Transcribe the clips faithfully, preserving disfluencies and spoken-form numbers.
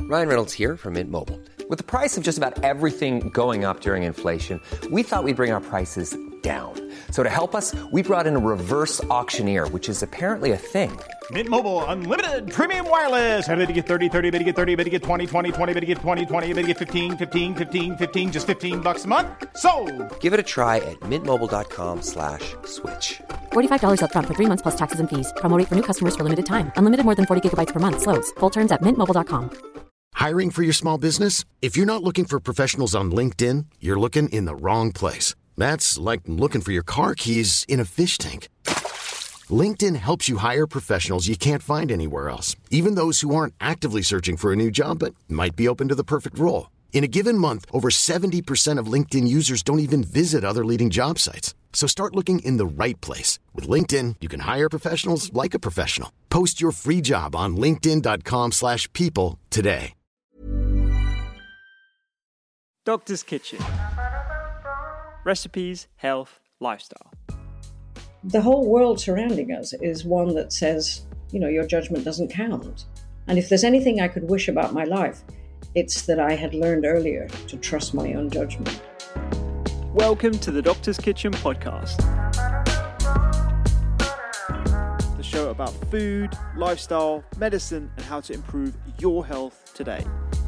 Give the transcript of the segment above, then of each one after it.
Ryan Reynolds here from Mint Mobile. With the price of just about everything going up during inflation, we thought we'd bring our prices down. So to help us, we brought in a reverse auctioneer, which is apparently a thing. Mint Mobile Unlimited Premium Wireless. How to get thirty, thirty, how to get thirty, how to get twenty, twenty, twenty, how to get twenty, twenty, how to get fifteen, fifteen, fifteen, fifteen, just fifteen bucks a month? Sold! Give it a try at mintmobile.com slash switch. forty-five dollars up front for three months plus taxes and fees. Promo rate for new customers for limited time. Unlimited more than forty gigabytes per month. Slows full terms at mint mobile dot com. Hiring for your small business? If you're not looking for professionals on LinkedIn, you're looking in the wrong place. That's like looking for your car keys in a fish tank. LinkedIn helps you hire professionals you can't find anywhere else, even those who aren't actively searching for a new job but might be open to the perfect role. In a given month, over seventy percent of LinkedIn users don't even visit other leading job sites. So start looking in the right place. With LinkedIn, you can hire professionals like a professional. Post your free job on linkedin.com slash people today. Doctor's Kitchen. Recipes, health, lifestyle. The whole world surrounding us is one that says, you know, your judgment doesn't count. And if there's anything I could wish about my life, it's that I had learned earlier to trust my own judgment. Welcome to the Doctor's Kitchen podcast. The show about food, lifestyle, medicine, and how to improve your health today.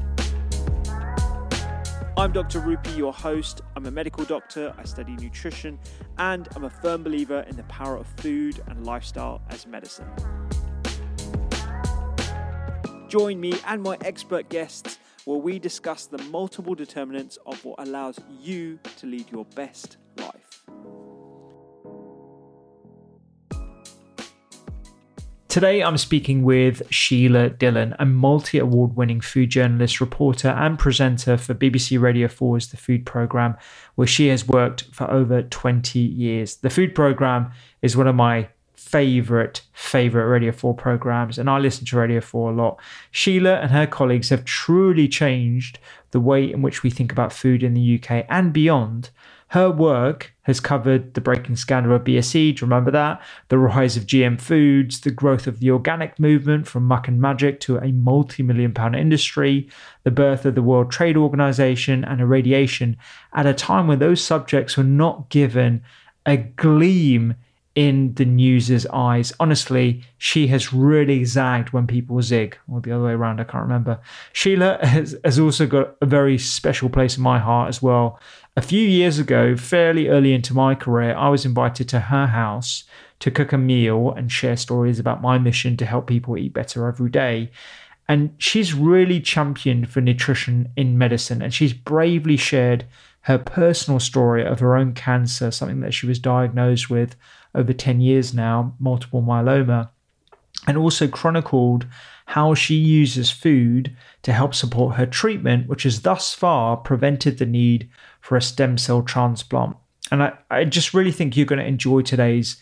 I'm Doctor Rupi, your host. I'm a medical doctor, I study nutrition, and I'm a firm believer in the power of food and lifestyle as medicine. Join me and my expert guests where we discuss the multiple determinants of what allows you to lead your best life. Today I'm speaking with Sheila Dillon, a multi-award-winning food journalist, reporter and presenter for B B C Radio four's The Food Programme, where she has worked for over twenty years. The Food Programme is one of my favourite, favourite Radio four programmes, and I listen to Radio four a lot. Sheila and her colleagues have truly changed the way in which we think about food in the U K and beyond. Her work has covered the breaking scandal of B S E, do you remember that? The rise of G M foods, the growth of the organic movement from muck and magic to a multi-million pound industry, the birth of the World Trade Organization and irradiation at a time when those subjects were not given a gleam in the news's eyes. Honestly, she has really zagged when people zig, or the other way around, I can't remember. Sheila has, has also got a very special place in my heart as well. A few years ago, fairly early into my career, I was invited to her house to cook a meal and share stories about my mission to help people eat better every day. And she's really championed for nutrition in medicine, and she's bravely shared her personal story of her own cancer, something that she was diagnosed with over ten years now, multiple myeloma, and also chronicled how she uses food to help support her treatment, which has thus far prevented the need for a stem cell transplant. And I, I just really think you're going to enjoy today's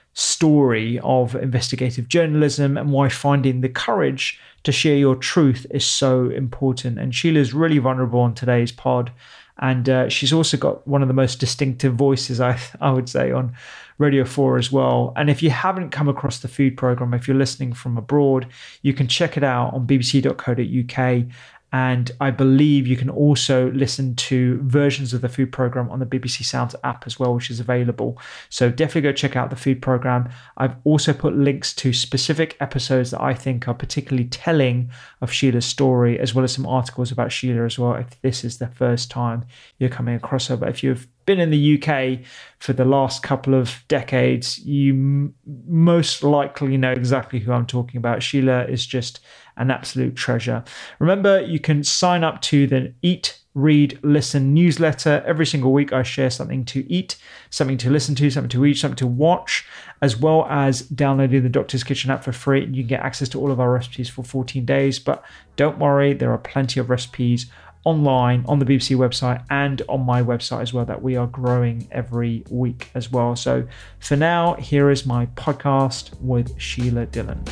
story of investigative journalism and why finding the courage to share your truth is so important. And Sheila's really vulnerable on today's pod. And uh, she's also got one of the most distinctive voices, I I would say, on Radio four as well. And if you haven't come across the Food Programme, if you're listening from abroad, you can check it out on b b c dot co dot u k. And I believe you can also listen to versions of the Food Programme on the B B C Sounds app as well, which is available. So definitely go check out the Food Programme. I've also put links to specific episodes that I think are particularly telling of Sheila's story, as well as some articles about Sheila as well, if this is the first time you're coming across her. But if you've been in the U K for the last couple of decades, you m- most likely know exactly who I'm talking about. Sheila is just an absolute treasure. Remember, you can sign up to the Eat, Read, Listen newsletter. Every single week I share something to eat, something to listen to, something to read, something to watch, as well as downloading the Doctor's Kitchen app for free. And you can get access to all of our recipes for fourteen days. But don't worry, there are plenty of recipes online on the B B C website and on my website as well that we are growing every week as well. So for now, here is my podcast with Sheila Dillon.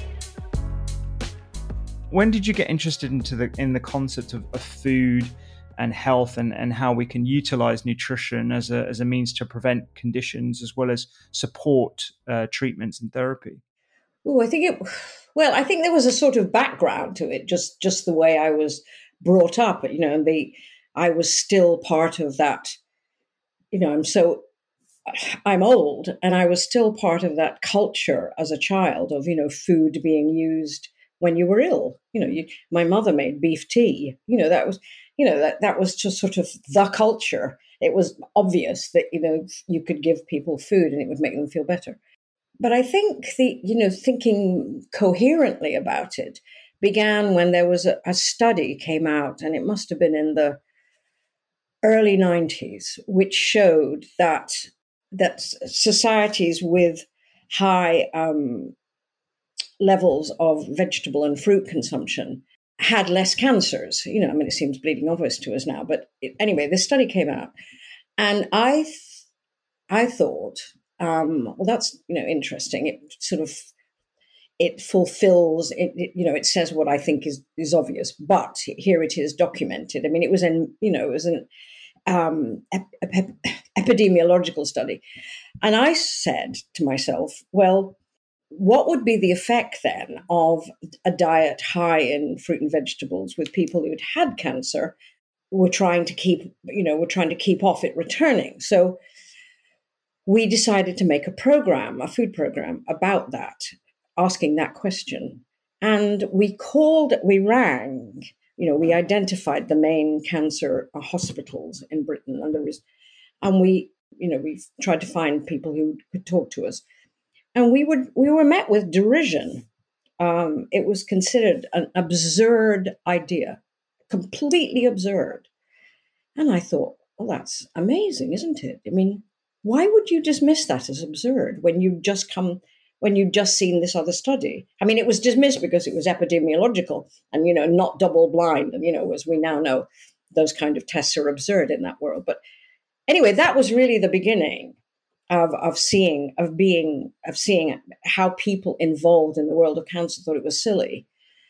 When did you get interested into the in the concept of, of food and health, and, and how we can utilize nutrition as a as a means to prevent conditions as well as support uh, treatments and therapy? Oh, I think it. Well, I think there was a sort of background to it, just just the way I was brought up. You know, and the I was still part of that. You know, I'm so I'm old, and I was still part of that culture as a child of, you know, food being used when you were ill. You know, you, my mother made beef tea. You know, that was, you know, that, that was just sort of the culture. It was obvious that, you know, you could give people food and it would make them feel better. But I think the, you know, thinking coherently about it began when there was a, a study came out, and it must have been in the early nineties, which showed that that societies with high um, levels of vegetable and fruit consumption had less cancers. You know, I mean, it seems bleeding obvious to us now, but it, anyway, this study came out, and I, th- I thought, um, well, that's, you know, interesting. It sort of it fulfills it, it. You know, it says what I think is is obvious, but here it is documented. I mean, it was in, you know, it was an um, ep- ep- epidemiological study, and I said to myself, well, what would be the effect then of a diet high in fruit and vegetables with people who'd had cancer, were trying to keep, you know, were trying to keep off it returning? So we decided to make a program, a food program about that, asking that question. And we called, we rang, you know, we identified the main cancer hospitals in Britain, and there was, and we, you know, we tried to find people who could talk to us. And we would we were met with derision. Um, it was considered an absurd idea, completely absurd. And I thought, well, that's amazing, isn't it? I mean, why would you dismiss that as absurd when you just come, when you've just seen this other study? I mean, it was dismissed because it was epidemiological and, you know, not double blind. And, you know, as we now know, those kind of tests are absurd in that world. But anyway, that was really the beginning of of seeing, of being, of seeing how people involved in the world of cancer thought it was silly.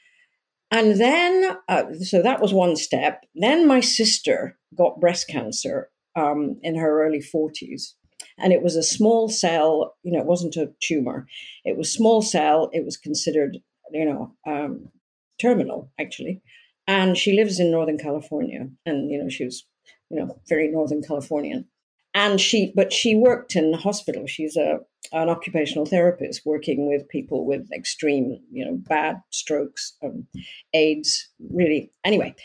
And then, uh, so that was one step. Then my sister got breast cancer um, in her early forties. And it was a small cell, you know, it wasn't a tumor. It was small cell. It was considered, you know, um, terminal, actually. And she lives in Northern California. And, you know, she was, you know, very Northern Californian. And she, but she worked in the hospital. She's a an occupational therapist working with people with extreme, you know, bad strokes, um, AIDS, really. Anyway,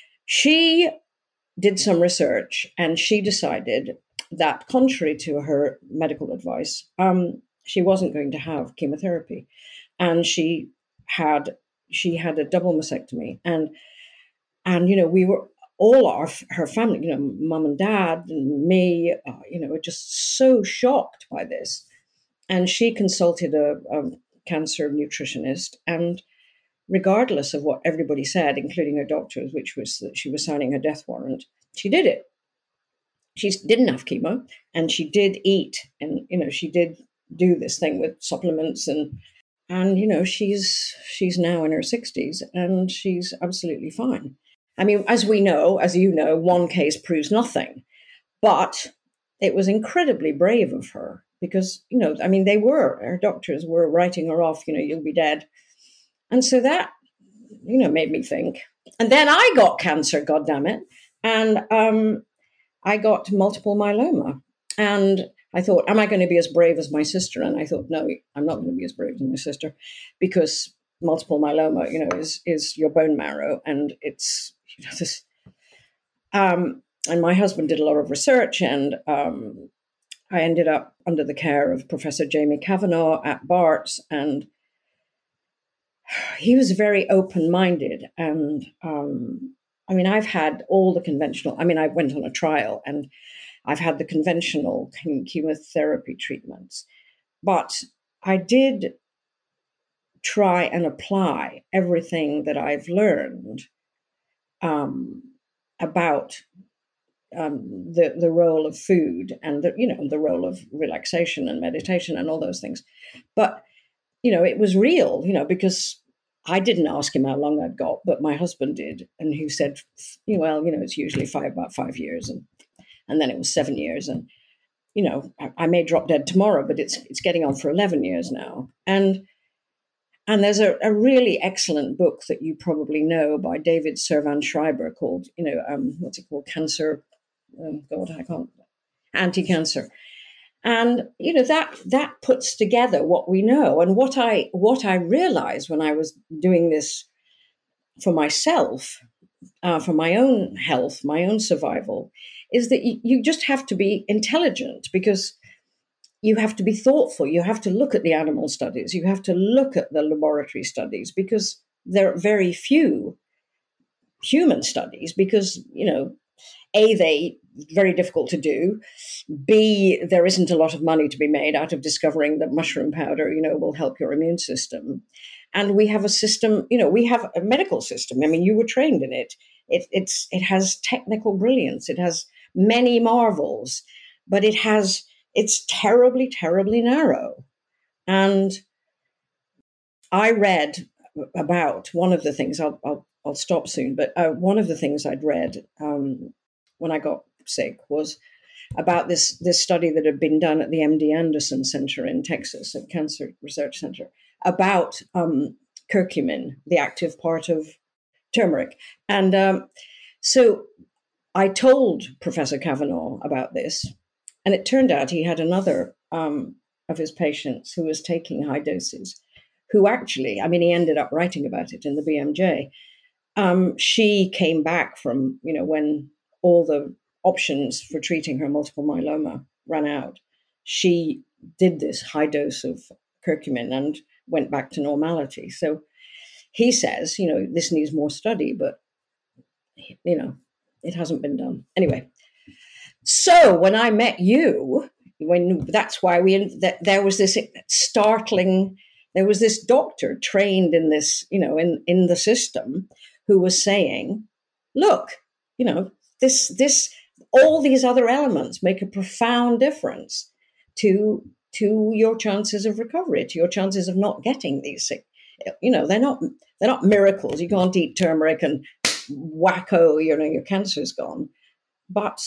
she did some research, and she decided that, contrary to her medical advice, um, she wasn't going to have chemotherapy, and she had she had a double mastectomy, and and you know we were. All our her family, you know, mum and dad and me, uh, you know, were just so shocked by this. And she consulted a, a cancer nutritionist, and regardless of what everybody said, including her doctors, which was that she was signing her death warrant, she did it. She didn't have chemo, and she did eat, and you know, she did do this thing with supplements, and and you know, she's she's now in her sixties, and she's absolutely fine. I mean, as we know, as you know, one case proves nothing, but it was incredibly brave of her because, you know, I mean, they were, her doctors were writing her off, you know, you'll be dead. And so that, you know, made me think. And then I got cancer, goddammit, and um, I got multiple myeloma. And I thought, am I going to be as brave as my sister? And I thought, no, I'm not going to be as brave as my sister, because multiple myeloma, you know, is is your bone marrow, and it's, you know, this. Um, and my husband did a lot of research, and um, I ended up under the care of Professor Jamie Kavanagh at Barts, and he was very open-minded. And um, I mean, I've had all the conventional. I mean, I went on a trial, and I've had the conventional chemotherapy treatments, but I did try and apply everything that I've learned um, about um, the the role of food and the you know the role of relaxation and meditation and all those things. But you know, it was real, you know, because I didn't ask him how long I'd got, but my husband did. And he said, well, you know, it's usually five, about five years. And, and then it was seven years. And, you know, I, I may drop dead tomorrow, but it's it's getting on for eleven years now. And and there's a, a really excellent book that you probably know by David Servan-Schreiber called, you know, um, what's it called? Cancer. Oh God, I can't. Anti-cancer. And, you know, that that puts together what we know. And what I what I realized when I was doing this for myself, uh, for my own health, my own survival, is that you, you just have to be intelligent, because you have to be thoughtful. You have to look at the animal studies. You have to look at the laboratory studies, because there are very few human studies, because, you know, A, they very difficult to do. B, there isn't a lot of money to be made out of discovering that mushroom powder, you know, will help your immune system. And we have a system, you know, we have a medical system. I mean, you were trained in it. It it's it has technical brilliance. It has many marvels, but it has it's terribly, terribly narrow. And I read about one of the things. I'll I'll, I'll stop soon. But uh, one of the things I'd read um, when I got sick was about this this study that had been done at the M D Anderson Center in Texas, at Cancer Research Center, about um, curcumin, the active part of turmeric. And um, so I told Professor Cavanaugh about this, and it turned out he had another um, of his patients who was taking high doses, who actually, I mean, he ended up writing about it in the B M J. Um, she came back from, you know, when all the options for treating her multiple myeloma ran out. She did this high dose of curcumin and went back to normality. So he says, you know, this needs more study, but, you know, it hasn't been done. Anyway, so when I met you, when that's why we, that there was this startling, there was this doctor trained in this, you know, in, in the system, who was saying, look, you know, this, this, all these other elements make a profound difference to, to your chances of recovery, to your chances of not getting these sick. You know, they're not, they're not miracles. You can't eat turmeric and wacko, you know, your cancer's gone. But,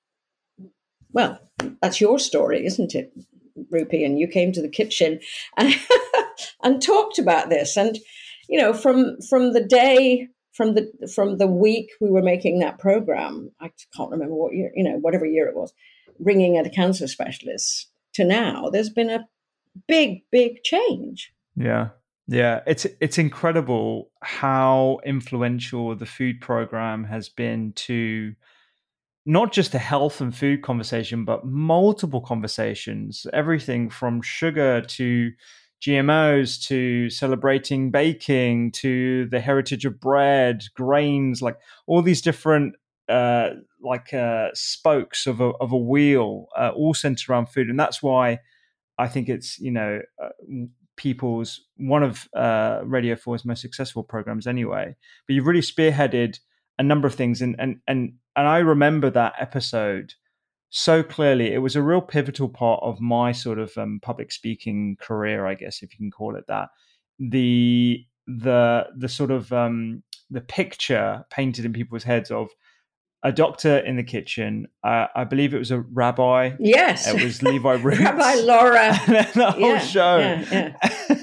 well, that's your story, isn't it, Rupi? And you came to the kitchen and, and talked about this. And, you know, from, from the day, From the from the week we were making that program, I can't remember what year, you know, whatever year it was, ringing at a cancer specialist, to now, there's been a big, big change. Yeah, yeah, it's it's incredible how influential the food program has been to not just the health and food conversation, but multiple conversations, everything from sugar to G M Os to celebrating baking to the heritage of bread, grains, like all these different uh, like uh, spokes of a, of a wheel, uh, all centered around food. And that's why I think it's, you know, uh, people's, one of uh, Radio four's most successful programs anyway. But you've really spearheaded a number of things. And, and, and, and I remember that episode so clearly. It was a real pivotal part of my sort of um, public speaking career, I guess, if you can call it that. The the the sort of um, the picture painted in people's heads of a doctor in the kitchen. Uh, I believe it was a rabbi. Yes, it was Levi Roots. Rabbi Laura. The whole yeah, show. Yeah,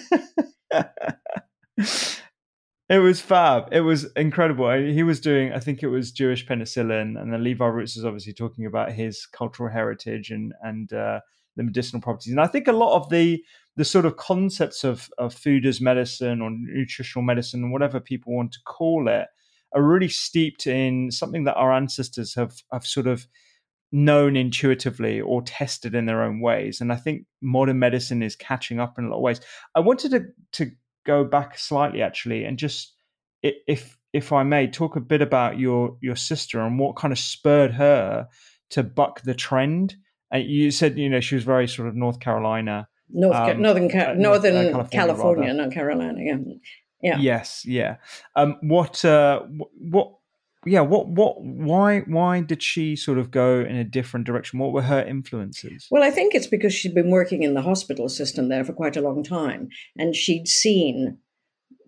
yeah. It was fab. It was incredible. He was doing, I think it was Jewish penicillin, and then Levi Roots is obviously talking about his cultural heritage and and uh, the medicinal properties. And I think a lot of the the sort of concepts of, of food as medicine or nutritional medicine, whatever people want to call it, are really steeped in something that our ancestors have have sort of known intuitively or tested in their own ways. And I think modern medicine is catching up in a lot of ways. I wanted to to go back slightly actually, and just, if if I may, talk a bit about your your sister and what kind of spurred her to buck the trend. And you said, you know, she was very sort of North Carolina, North um, Northern uh, Northern uh, California, California not Carolina. Yeah, yeah. Yes, yeah. Um, what uh, what yeah what what why why did she sort of go in a different direction? What were her influences? Well, I think it's because she'd been working in the hospital system there for quite a long time, and she'd seen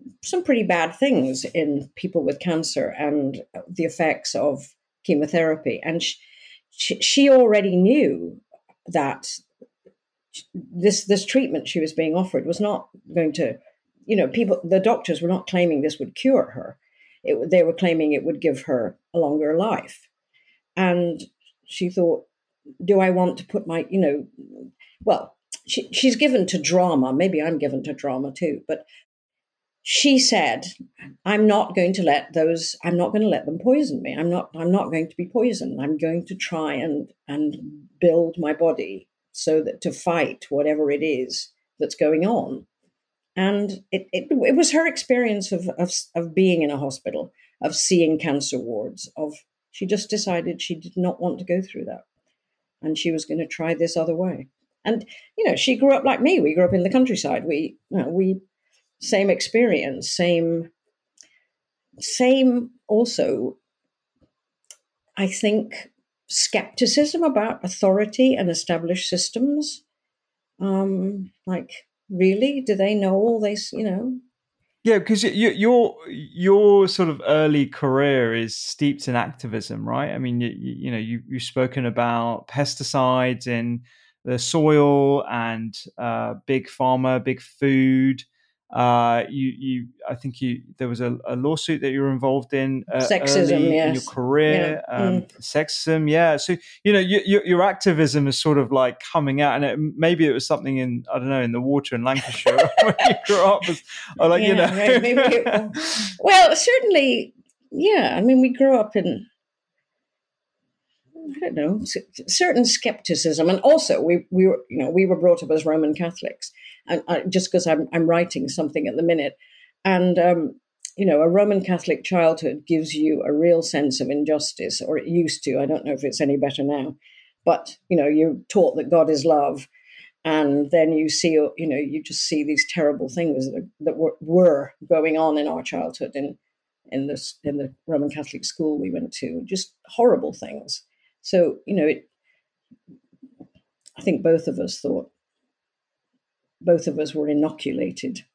some pretty bad things in people with cancer and the effects of chemotherapy. And she, she, she already knew that this this treatment she was being offered was not going to, you know, people, the doctors were not claiming this would cure her. It, they were claiming it would give her a longer life. And she thought, do I want to put my, you know, well, she, she's given to drama. Maybe I'm given to drama too. But she said, I'm not going to let those, I'm not going to let them poison me. I'm not, I'm not going to be poisoned. I'm going to try and, and build my body so that to fight whatever it is that's going on. And it, it, it was her experience of, of, of being in a hospital, of seeing cancer wards, of, she just decided she did not want to go through that. And she was going to try this other way. And, you know, she grew up like me. We grew up in the countryside. We, you know, we, same experience, same, same also, I think, skepticism about authority and established systems. Um, like, really, do they know all this, you know? Yeah, because you, your your sort of early career is steeped in activism, right? I mean, you, you know, you, you've spoken about pesticides in the soil and uh, big pharma, big food. Uh, you, you, I think you, there was a, a lawsuit that you were involved in uh, sexism, early yes. in your career. Yeah. Um, mm. Sexism, yeah. So you know, you, you, your activism is sort of like coming out, and it, maybe it was something in I don't know in the water in Lancashire when you grew up, was, or like yeah, you know. Right. Maybe it, well, well, certainly, yeah. I mean, we grew up in, I don't know, certain skepticism, and also we we were you know we were brought up as Roman Catholics. And I, just because I'm I'm writing something at the minute, and um, you know, a Roman Catholic childhood gives you a real sense of injustice, or it used to. I don't know if it's any better now, but you know, you're taught that God is love, and then you see, you know, you just see these terrible things that that were, were going on in our childhood in in this in the Roman Catholic school we went to, just horrible things. So you know, it, I think both of us thought. Both of us were inoculated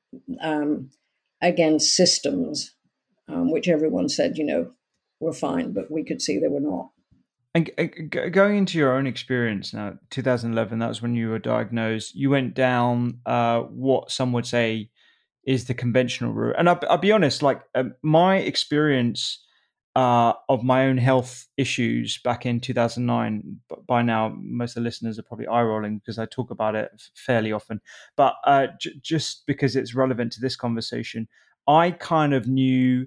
um, against systems, um, which everyone said, you know, were fine, but we could see they were not. And going into your own experience now, two thousand eleven, that was when you were diagnosed. You went down uh, what some would say is the conventional route. And I'll, I'll be honest, like um, my experience uh, of my own health issues back in two thousand nine, by now, most of the listeners are probably eye rolling because I talk about it fairly often. But uh, j- just because it's relevant to this conversation, I kind of knew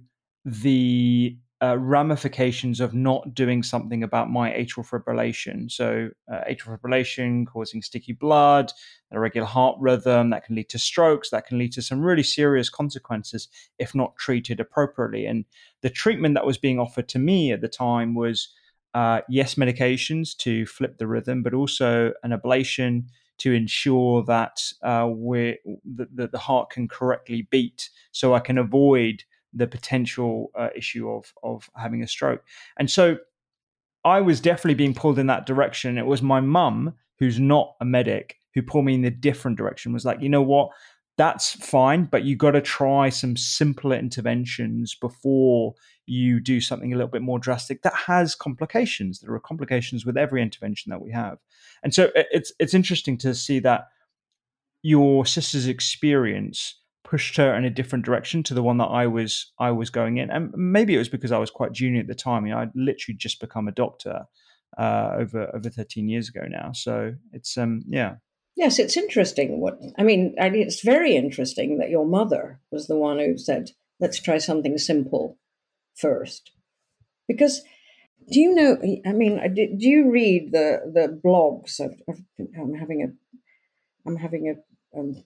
the uh, ramifications of not doing something about my atrial fibrillation. So uh, atrial fibrillation causing sticky blood, irregular heart rhythm, that can lead to strokes, that can lead to some really serious consequences if not treated appropriately. And the treatment that was being offered to me at the time was, uh, yes, medications to flip the rhythm, but also an ablation to ensure that uh, we're, that the heart can correctly beat so I can avoid the potential uh, issue of of having a stroke. And so I was definitely being pulled in that direction. It was my mum, who's not a medic, who pulled me in the different direction, was like, you know what, that's fine, but you got to try some simpler interventions before you do something a little bit more drastic that has complications. There are complications with every intervention that we have. And so it's it's interesting to see that your sister's experience pushed her in a different direction to the one that I was I was going in. And maybe it was because I was quite junior at the time. You know, I'd literally just become a doctor uh, over over thirteen years ago now. So it's um yeah. Yes, it's interesting. What I mean, I mean, it's very interesting that your mother was the one who said, "Let's try something simple first." Because do you know? I mean, do you read the the blogs? Of, of, I'm having a I'm having a um,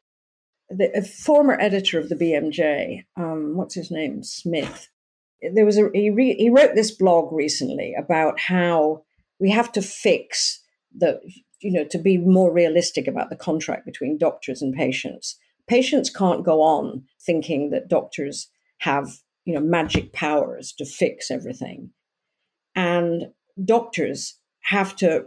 The, a former editor of the B M J, um, what's his name, Smith. There was a he, re, he wrote this blog recently about how we have to fix the, you know, to be more realistic about the contract between doctors and patients. Patients can't go on thinking that doctors have, you know, magic powers to fix everything, and doctors have to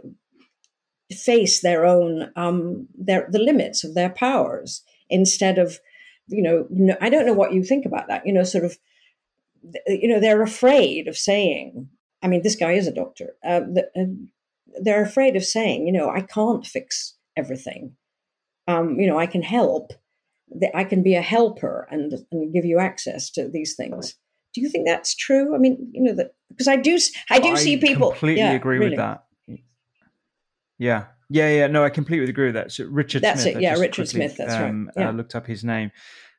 face their own um, their the limits of their powers. Instead of you know, no, I don't know what you think about that. You know, sort of, you know, they're afraid of saying. I mean, this guy is a doctor. Uh, the, uh, they're afraid of saying, you know, I can't fix everything. Um, you know, I can help. I can be a helper and, and give you access to these things. Do you think that's true? I mean, you know, that because I do, I do I see people. completely yeah, agree really. with that. Yeah, yeah, yeah. No, I completely agree with that. So Richard That's Smith. it. I Yeah, just Richard quickly, Smith. That's um, right. Yeah. uh, looked up his name,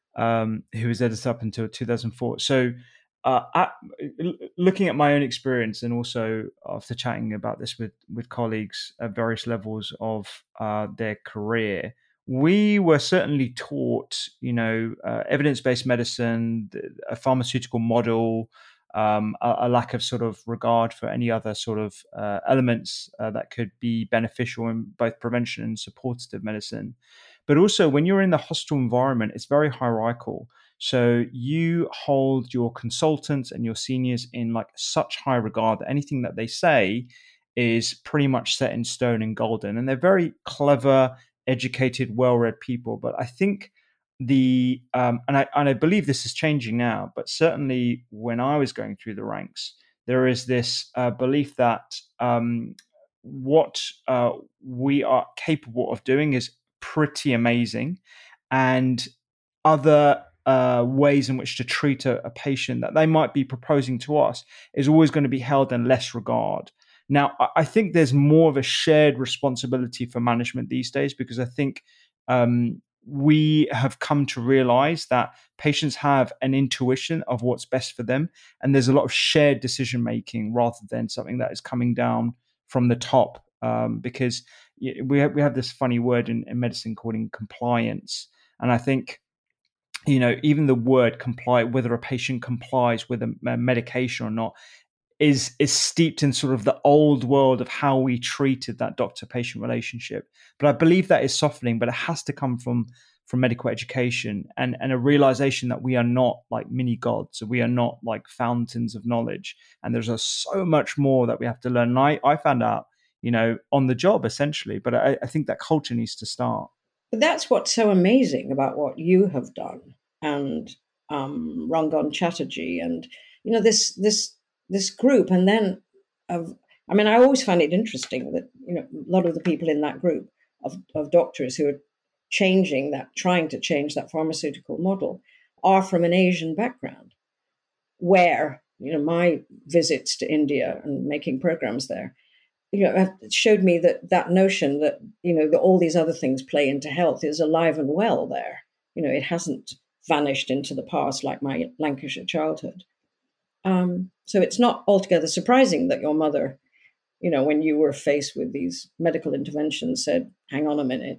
um, who was editor up until two thousand four. So, uh, at, looking at my own experience, and also after chatting about this with with colleagues at various levels of uh, their career, we were certainly taught, you know, uh, evidence-based medicine, a pharmaceutical model. Um, a, a lack of sort of regard for any other sort of uh, elements uh, that could be beneficial in both prevention and supportive medicine. But also when you're in the hospital environment, it's very hierarchical. So you hold your consultants and your seniors in like such high regard that anything that they say is pretty much set in stone and golden. And they're very clever, educated, well-read people. But I think The um, and I and I believe this is changing now, but certainly when I was going through the ranks, there is this uh, belief that um, what uh, we are capable of doing is pretty amazing, and other uh, ways in which to treat a, a patient that they might be proposing to us is always going to be held in less regard. Now, I think there's more of a shared responsibility for management these days because I think um, we have come to realize that patients have an intuition of what's best for them. And there's a lot of shared decision making rather than something that is coming down from the top. Um, because we have, we have this funny word in, in medicine called compliance. And I think, you know, even the word comply, whether a patient complies with a, a medication or not, is is steeped in sort of the old world of how we treated that doctor-patient relationship. But I believe that is softening, but it has to come from from medical education and, and a realization that we are not like mini gods. We are not like fountains of knowledge. And there's a, so much more that we have to learn. And I, I found out, you know, on the job essentially, but I, I think that culture needs to start. But that's what's so amazing about what you have done and um, Rangan Chatterjee and, you know, this this this group. And then, of, I mean, I always find it interesting that, you know, a lot of the people in that group of, of doctors who are changing that, trying to change that pharmaceutical model are from an Asian background where, you know, my visits to India and making programs there, you know, showed me that that notion that, you know, that all these other things play into health is alive and well there. You know, it hasn't vanished into the past like my Lancashire childhood. Um, so it's not altogether surprising that your mother, you know, when you were faced with these medical interventions, said, hang on a minute.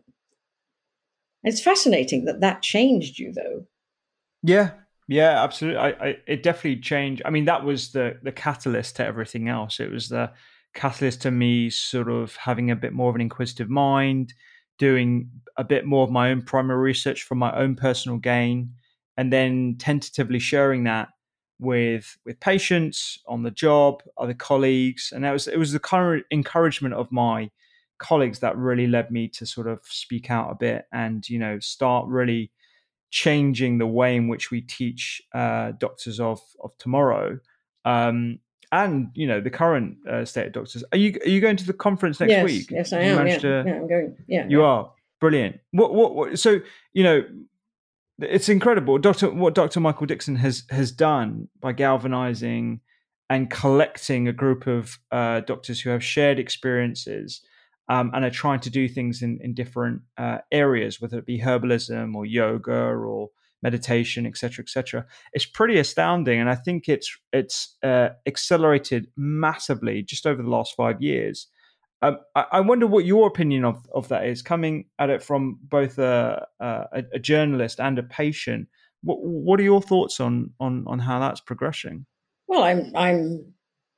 It's fascinating that that changed you, though. Yeah, yeah, absolutely. I, I, it definitely changed. I mean, that was the the catalyst to everything else. It was the catalyst to me sort of having a bit more of an inquisitive mind, doing a bit more of my own primary research for my own personal gain, and then tentatively sharing that with with patients on the job, other colleagues. And that was it was the current encouragement of my colleagues that really led me to sort of speak out a bit and, you know, start really changing the way in which we teach uh, doctors of of tomorrow. Um, and, you know, the current uh, state of doctors. Are you are you going to the conference next yes, week? Yes, I you am. Yeah. To, yeah, I'm going. Yeah, you yeah. are. Brilliant. What, what, what, so, you know, it's incredible. Doctor what Doctor Michael Dixon has has done by galvanizing and collecting a group of uh, doctors who have shared experiences um, and are trying to do things in, in different uh, areas, whether it be herbalism or yoga or meditation, et cetera, et cetera. It's pretty astounding. And I think it's it's uh, accelerated massively just over the last five years. Um, I, I wonder what your opinion of, of that is, coming at it from both a, a, a journalist and a patient. What, what are your thoughts on, on on how that's progressing? Well, I'm I'm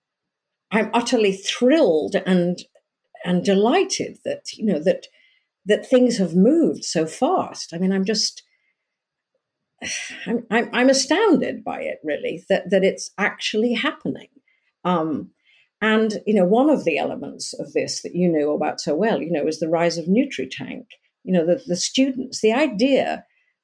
I'm utterly thrilled and and delighted that, you know, that that things have moved so fast. I mean, I'm just I'm I'm, I'm astounded by it, really, that that it's actually happening. Um, and you know, one of the elements of this that you know about so well, you know, is the rise of NutriTank. You know, the the students, the idea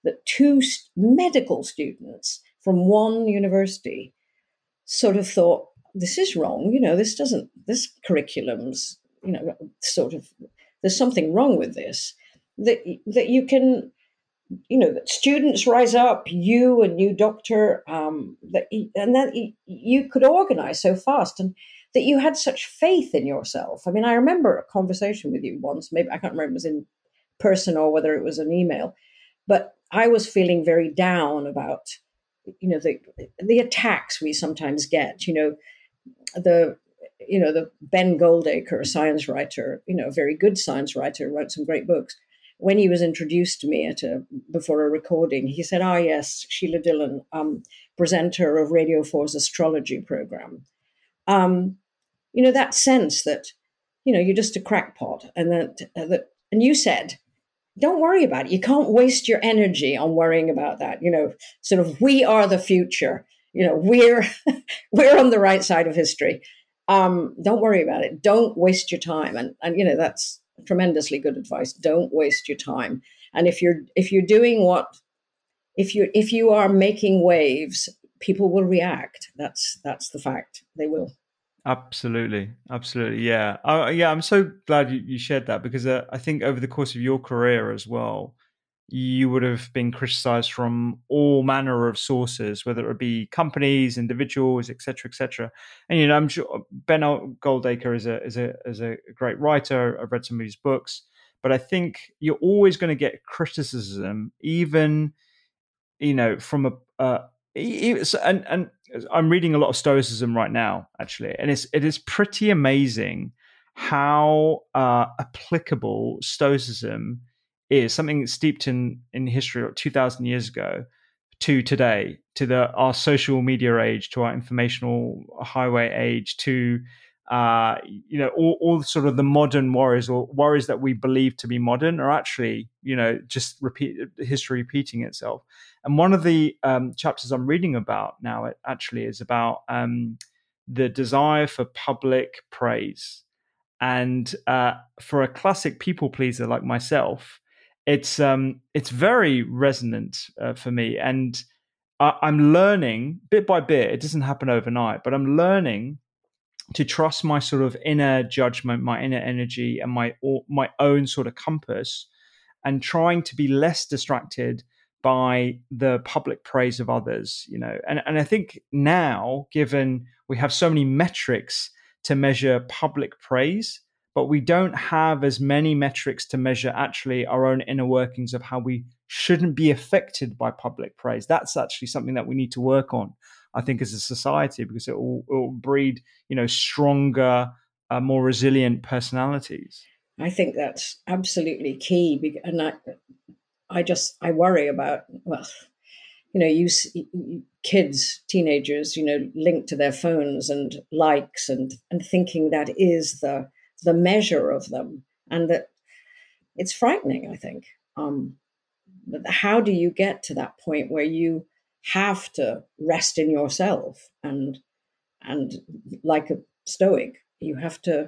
that two st- medical students from one university sort of thought, this is wrong, you know, this doesn't, this curriculum's, you know, sort of, there's something wrong with this, that that you can, you know, that students rise up, you, a new doctor, um, that and that you could organize so fast, and that you had such faith in yourself. I mean, I remember a conversation with you once, maybe I can't remember if it was in person or whether it was an email, but I was feeling very down about, you know, the the attacks we sometimes get, you know, the, you know, the Ben Goldacre, a science writer, you know, a very good science writer, wrote some great books. When he was introduced to me at a, before a recording, he said, ah, yes, Sheila Dillon, um, presenter of Radio four's astrology program. Um, you know, that sense that, you know, you're just a crackpot. And that, uh, that, and you said, don't worry about it. You can't waste your energy on worrying about that. You know, sort of, we are the future. You know, we're, we're on the right side of history. Um, don't worry about it. Don't waste your time. And, and, you know, that's tremendously good advice. Don't waste your time. And if you're, if you're doing what, if you, if you are making waves, people will react. That's, that's the fact. They will. Absolutely. Absolutely. Yeah. Uh, yeah. I'm so glad you, you shared that, because uh, I think over the course of your career as well, you would have been criticized from all manner of sources, whether it be companies, individuals, et cetera, et cetera. And, you know, I'm sure Ben Goldacre is a, is a, is a great writer. I've read some of his books, but I think you're always going to get criticism, even, you know, from a, uh, and, and I'm reading a lot of Stoicism right now, actually, and it's it is pretty amazing how uh, applicable Stoicism is, something steeped in in history two thousand years ago, to today, to the our social media age, to our informational highway age, to uh, you know all, all sort of the modern worries, or worries that we believe to be modern, are actually, you know, just repeat history repeating itself. And one of the um, chapters I'm reading about now, it actually is about um, the desire for public praise. And uh, for a classic people pleaser like myself, it's um, it's very resonant uh, for me. And I- I'm learning bit by bit. It doesn't happen overnight, but I'm learning to trust my sort of inner judgment, my inner energy, and my my own sort of compass, and trying to be less distracted by the public praise of others, you know. And, and I think now, given we have so many metrics to measure public praise, but we don't have as many metrics to measure actually our own inner workings of how we shouldn't be affected by public praise. That's actually something that we need to work on, I think, as a society, because it will, it will breed, you know, stronger, uh, more resilient personalities. I think that's absolutely key. And I, I just, I worry about, well, you know, you, you kids, teenagers, you know, linked to their phones and likes and, and thinking that is the, the measure of them. And that it's frightening, I think. Um, but how do you get to that point where you have to rest in yourself and, and like a Stoic, you have to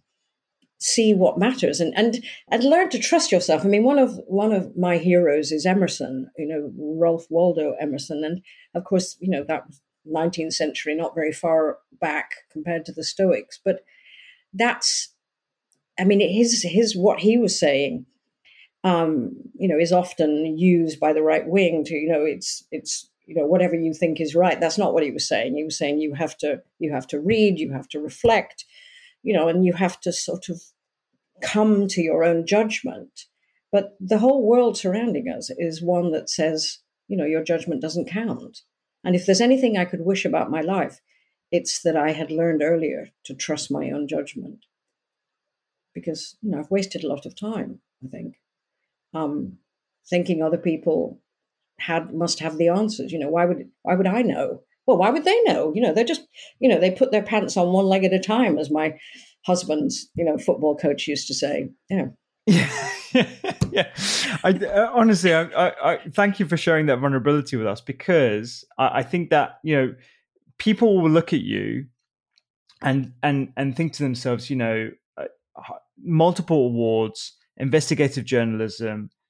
see what matters and, and, and learn to trust yourself. I mean, one of, one of my heroes is Emerson, you know, Ralph Waldo Emerson. And of course, you know, that was nineteenth century, not very far back compared to the Stoics, but that's, I mean, his, his, what he was saying, um, you know, is often used by the right wing to, you know, it's, it's, you know, whatever you think is right. That's not what he was saying. He was saying you have to, you have to read, you have to reflect, you know, and you have to sort of come to your own judgment. But the whole world surrounding us is one that says, you know, your judgment doesn't count. And if there's anything I could wish about my life, it's that I had learned earlier to trust my own judgment. Because, you know, I've wasted a lot of time, I think, um, thinking other people had must have the answers. You know, why would why would I know? Well, why would they know? You know, they're just, you know, they put their pants on one leg at a time, as my husband's, you know, football coach used to say. Yeah. Yeah. yeah. I, uh, honestly, I, I, I thank you for sharing that vulnerability with us, because I, I think that, you know, people will look at you and and and think to themselves, you know, uh, multiple awards, investigative journalism,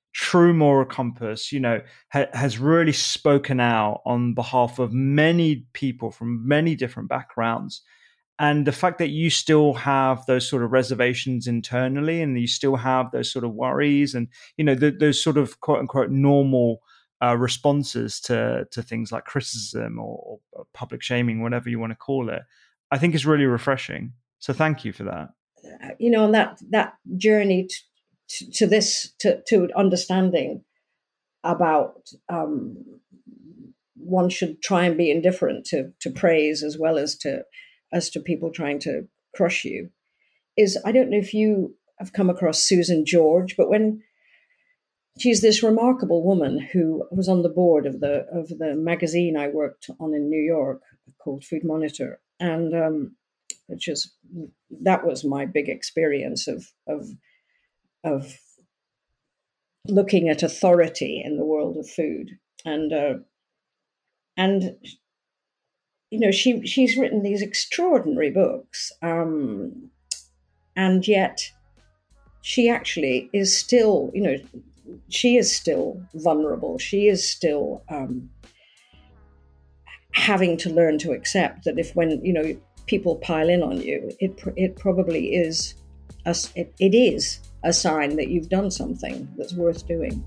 true moral compass, you know, ha- has really spoken out on behalf of many people from many different backgrounds. And the fact that you still have those sort of reservations internally, and you still have those sort of worries, and you know the, those sort of quote unquote normal uh, responses to to things like criticism or, or public shaming, whatever you want to call it, I think is really refreshing. So thank you for that. You know, and that that journey to, to, to this to to understanding about um, one should try and be indifferent to to praise as well as to as to people trying to crush you is, I don't know if you have come across Susan George, but when she's this remarkable woman who was on the board of the of the magazine I worked on in New York called Food Monitor, and um, which is that was my big experience of of of looking at authority in the world of food, and uh, and you know she she's written these extraordinary books, um, and yet she actually is still, you know, she is still vulnerable. She is still um, having to learn to accept that if when you know people pile in on you, it it probably is a, it, it is a sign that you've done something that's worth doing.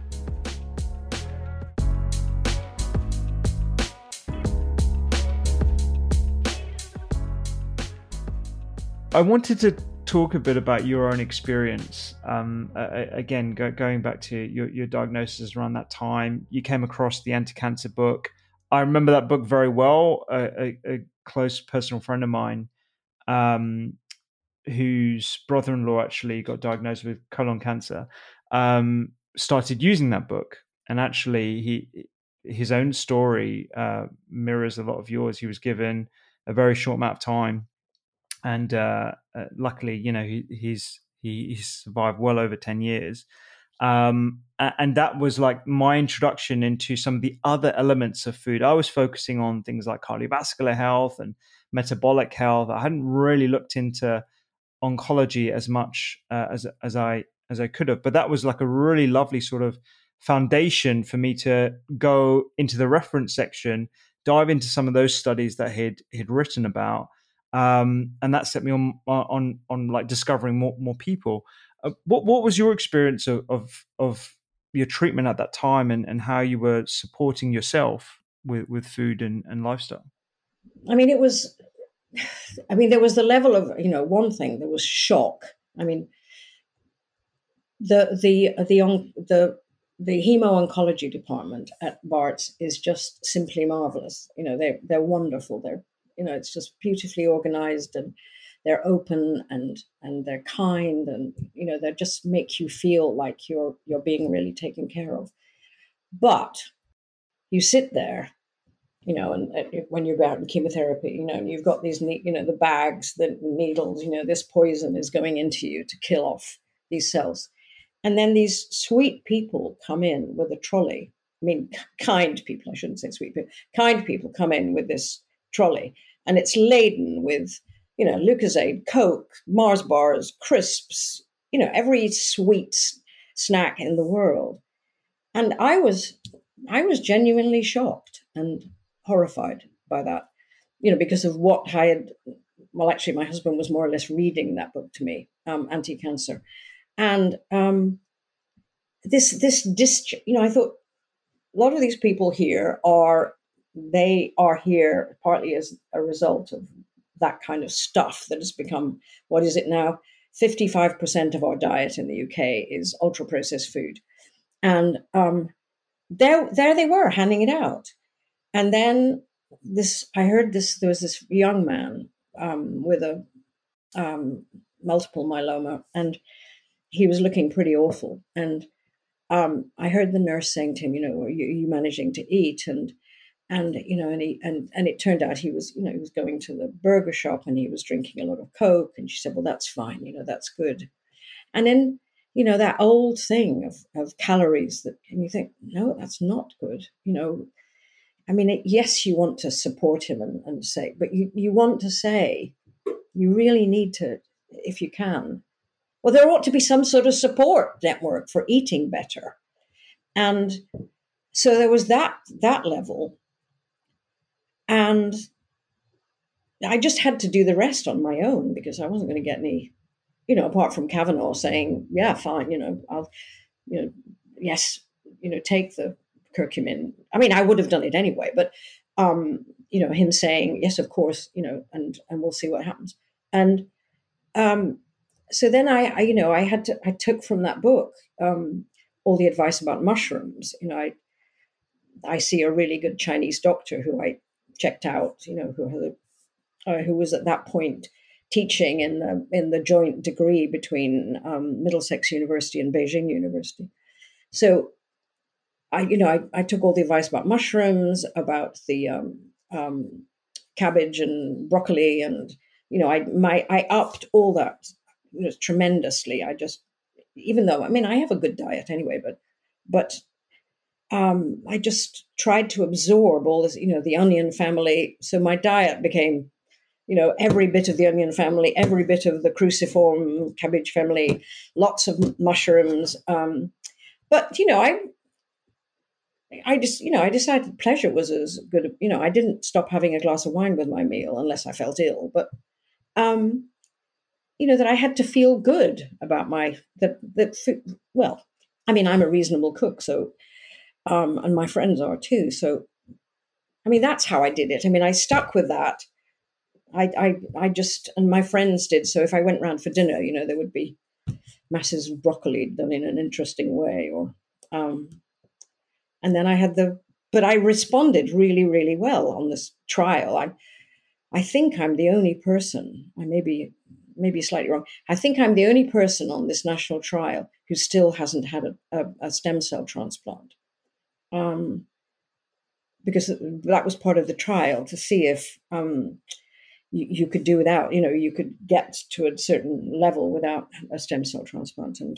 I wanted to talk a bit about your own experience. Um, uh, again, go, going back to your, your diagnosis around that time, you came across the anti-cancer book. I remember that book very well. A, a, a close personal friend of mine, um, whose brother-in-law actually got diagnosed with colon cancer, um, started using that book. And actually, he his own story uh, mirrors a lot of yours. He was given a very short amount of time. And uh, uh, luckily, you know, he, he's he, he's survived well over ten years. Um, and that was like my introduction into some of the other elements of food. I was focusing on things like cardiovascular health and metabolic health. I hadn't really looked into oncology as much uh, as as I as I could have. But that was like a really lovely sort of foundation for me to go into the reference section, dive into some of those studies that he'd he'd written about. Um, and that set me on on on like discovering more more people. Uh, what what was your experience of, of of your treatment at that time, and, and how you were supporting yourself with, with food and, and lifestyle? I mean, it was. I mean, there was the level of, you know, one thing, there was shock. I mean, the the the on, the the hemo-oncology department at Barts is just simply marvelous. You know, they they're wonderful. They're You know, it's just beautifully organized, and they're open and and they're kind, and you know, they just make you feel like you're you're being really taken care of. But you sit there, you know, and, and when you're out in chemotherapy, you know, and you've got these, you know, the bags, the needles, you know, this poison is going into you to kill off these cells, and then these sweet people come in with a trolley. I mean, kind people. I shouldn't say sweet people. Kind people come in with this trolley, and it's laden with, you know, Lucozade, Coke, Mars bars, crisps, you know, every sweet snack in the world. And I was, I was genuinely shocked and horrified by that, you know, because of what I had. Well, actually, my husband was more or less reading that book to me, um, Anti-Cancer, and um, this, this, this, you know, I thought a lot of these people here are. They are here partly as a result of that kind of stuff that has become, what is it now? fifty-five percent of our diet in the U K is ultra-processed food. And um, there, there they were handing it out. And then this, I heard this, there was this young man um, with a um, multiple myeloma, and he was looking pretty awful. And um, I heard the nurse saying to him, you know, are you, are you managing to eat? And And, you know, and he, and, and it turned out he was, you know, he was going to the burger shop and he was drinking a lot of Coke. And she said, well, that's fine. You know, that's good. And then, you know, that old thing of, of calories that, and you think, no, that's not good. You know, I mean, it, yes, you want to support him and, and say, but you, you want to say, you really need to, if you can, well, there ought to be some sort of support network for eating better. And so there was that that level. And I just had to do the rest on my own because I wasn't going to get any, you know, apart from Kavanaugh saying, yeah, fine, you know, I'll, you know, yes, you know, take the curcumin. I mean, I would have done it anyway, but, um, you know, him saying, yes, of course, you know, and, and we'll see what happens. And um, so then I, I, you know, I had to, I took from that book um, all the advice about mushrooms. You know, I, I see a really good Chinese doctor who I checked out, you know, who had a, Uh, who was at that point teaching in the, in the joint degree between um, Middlesex University and Beijing University. So, I, you know, I, I took all the advice about mushrooms, about the um, um, cabbage and broccoli, and you know, I my I upped all that, you know, tremendously. I just, even though I mean, I have a good diet anyway, but but um, I just tried to absorb all this, you know, the onion family. So my diet became, you know, every bit of the onion family, every bit of the cruciform cabbage family, lots of mushrooms. Um, but, you know, I, I just, you know, I decided pleasure was as good. You know, I didn't stop having a glass of wine with my meal unless I felt ill. But, um, you know, that I had to feel good about my, that, that, well, I mean, I'm a reasonable cook, so, um, and my friends are too. So, I mean, that's how I did it. I mean, I stuck with that. I, I, I just, and my friends did. So if I went round for dinner, you know, there would be masses of broccoli done in an interesting way, or, um, and then I had the, but I responded really, really well on this trial. I, I think I'm the only person, I may be, maybe slightly wrong. I think I'm the only person on this national trial who still hasn't had a, a, a stem cell transplant. Um, because that was part of the trial, to see if, um, You, you could do without, you know, you could get to a certain level without a stem cell transplant. And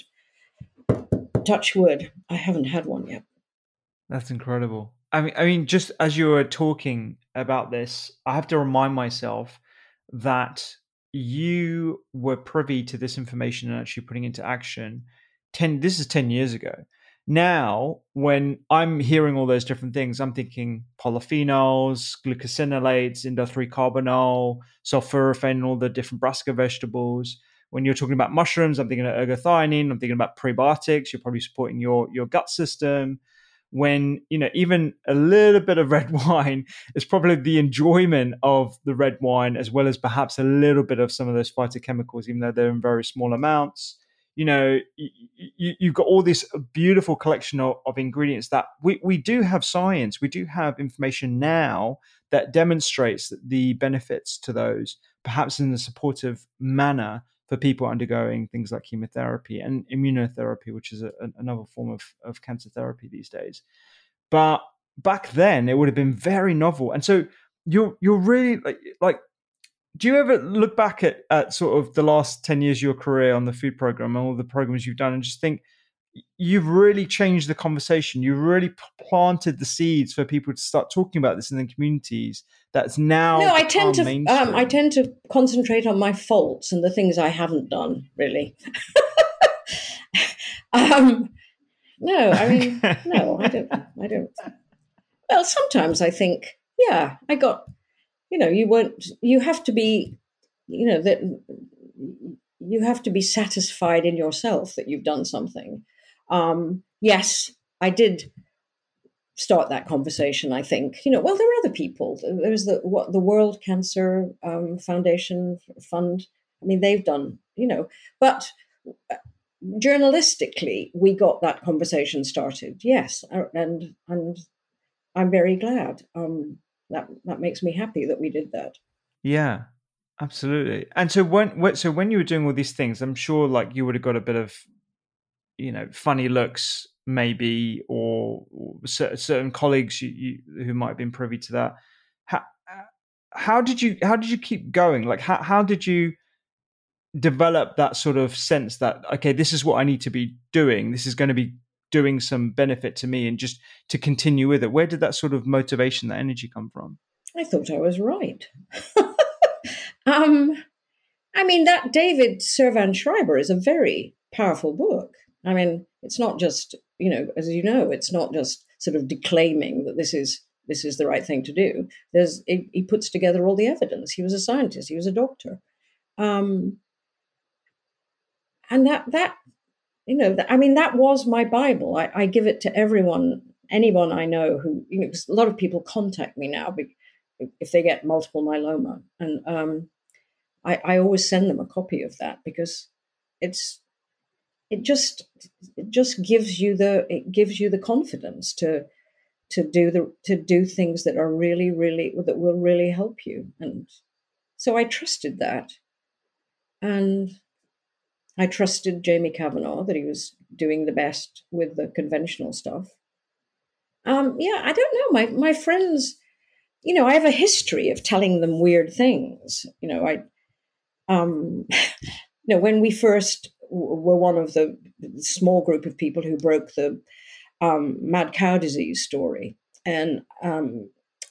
touch wood, I haven't had one yet. That's incredible. I mean, I mean, just as you were talking about this, I have to remind myself that you were privy to this information and actually putting into action. Ten. This is ten years ago. Now, when I'm hearing all those different things, I'm thinking polyphenols, glucosinolates, indole three carbinol, sulforaphane, all the different brassica vegetables. When you're talking about mushrooms, I'm thinking of ergothioneine. I'm thinking about prebiotics. You're probably supporting your, your gut system. When, you know, even a little bit of red wine is probably the enjoyment of the red wine, as well as perhaps a little bit of some of those phytochemicals, even though they're in very small amounts. You know, you, you've got all this beautiful collection of, of ingredients that we, we do have science, we do have information now that demonstrates the benefits to those, perhaps in a supportive manner for people undergoing things like chemotherapy and immunotherapy, which is a, another form of, of cancer therapy these days. But back then, it would have been very novel. And so you're you're really like like. Do you ever look back at, at sort of the last ten years of your career on the food program and all the programs you've done and just think you've really changed the conversation? You've really planted the seeds for people to start talking about this in the communities that's now No, I tend to mainstream. um, I tend to concentrate on my faults and the things I haven't done, really. um, no, I mean, no, I don't. I don't. Well, sometimes I think, yeah, I got... You know, you won't, you have to be, you know, that you have to be satisfied in yourself that you've done something. Um, yes, I did start that conversation, I think. You know, well, there are other people. There's the what the World Cancer um, Foundation Fund. I mean, they've done, you know, but journalistically, we got that conversation started. Yes, and and I'm very glad. Um, That that makes me happy that we did that. Yeah, absolutely. And so when so when you were doing all these things, I'm sure like you would have got a bit of, you know, funny looks maybe, or, or certain colleagues you, you, who might have been privy to that. How how did you how did you keep going? Like how how did you develop that sort of sense that, okay, this is what I need to be doing. This is going to be doing some benefit to me, and just to continue with it? Where did that sort of motivation, that energy come from? I thought I was right. um, I mean, that David Servan Schreiber is a very powerful book. I mean, it's not just, you know, as you know, it's not just sort of declaiming that this is this is the right thing to do. There's he, he puts together all the evidence. He was a scientist. He was a doctor, um, and that that you know, I mean, that was my Bible. I, I give it to everyone, anyone I know who, you know, because a lot of people contact me now if they get multiple myeloma, and um, I, I always send them a copy of that because it's. It just it just gives you the it gives you the confidence to to do the to do things that are really really that will really help you. And so I trusted that, and I trusted Jamie Cavanaugh that he was doing the best with the conventional stuff. Um, yeah, I don't know. My my friends, you know, I have a history of telling them weird things. You know, I um, you know when we first. were one of the small group of people who broke the um, mad cow disease story. And um,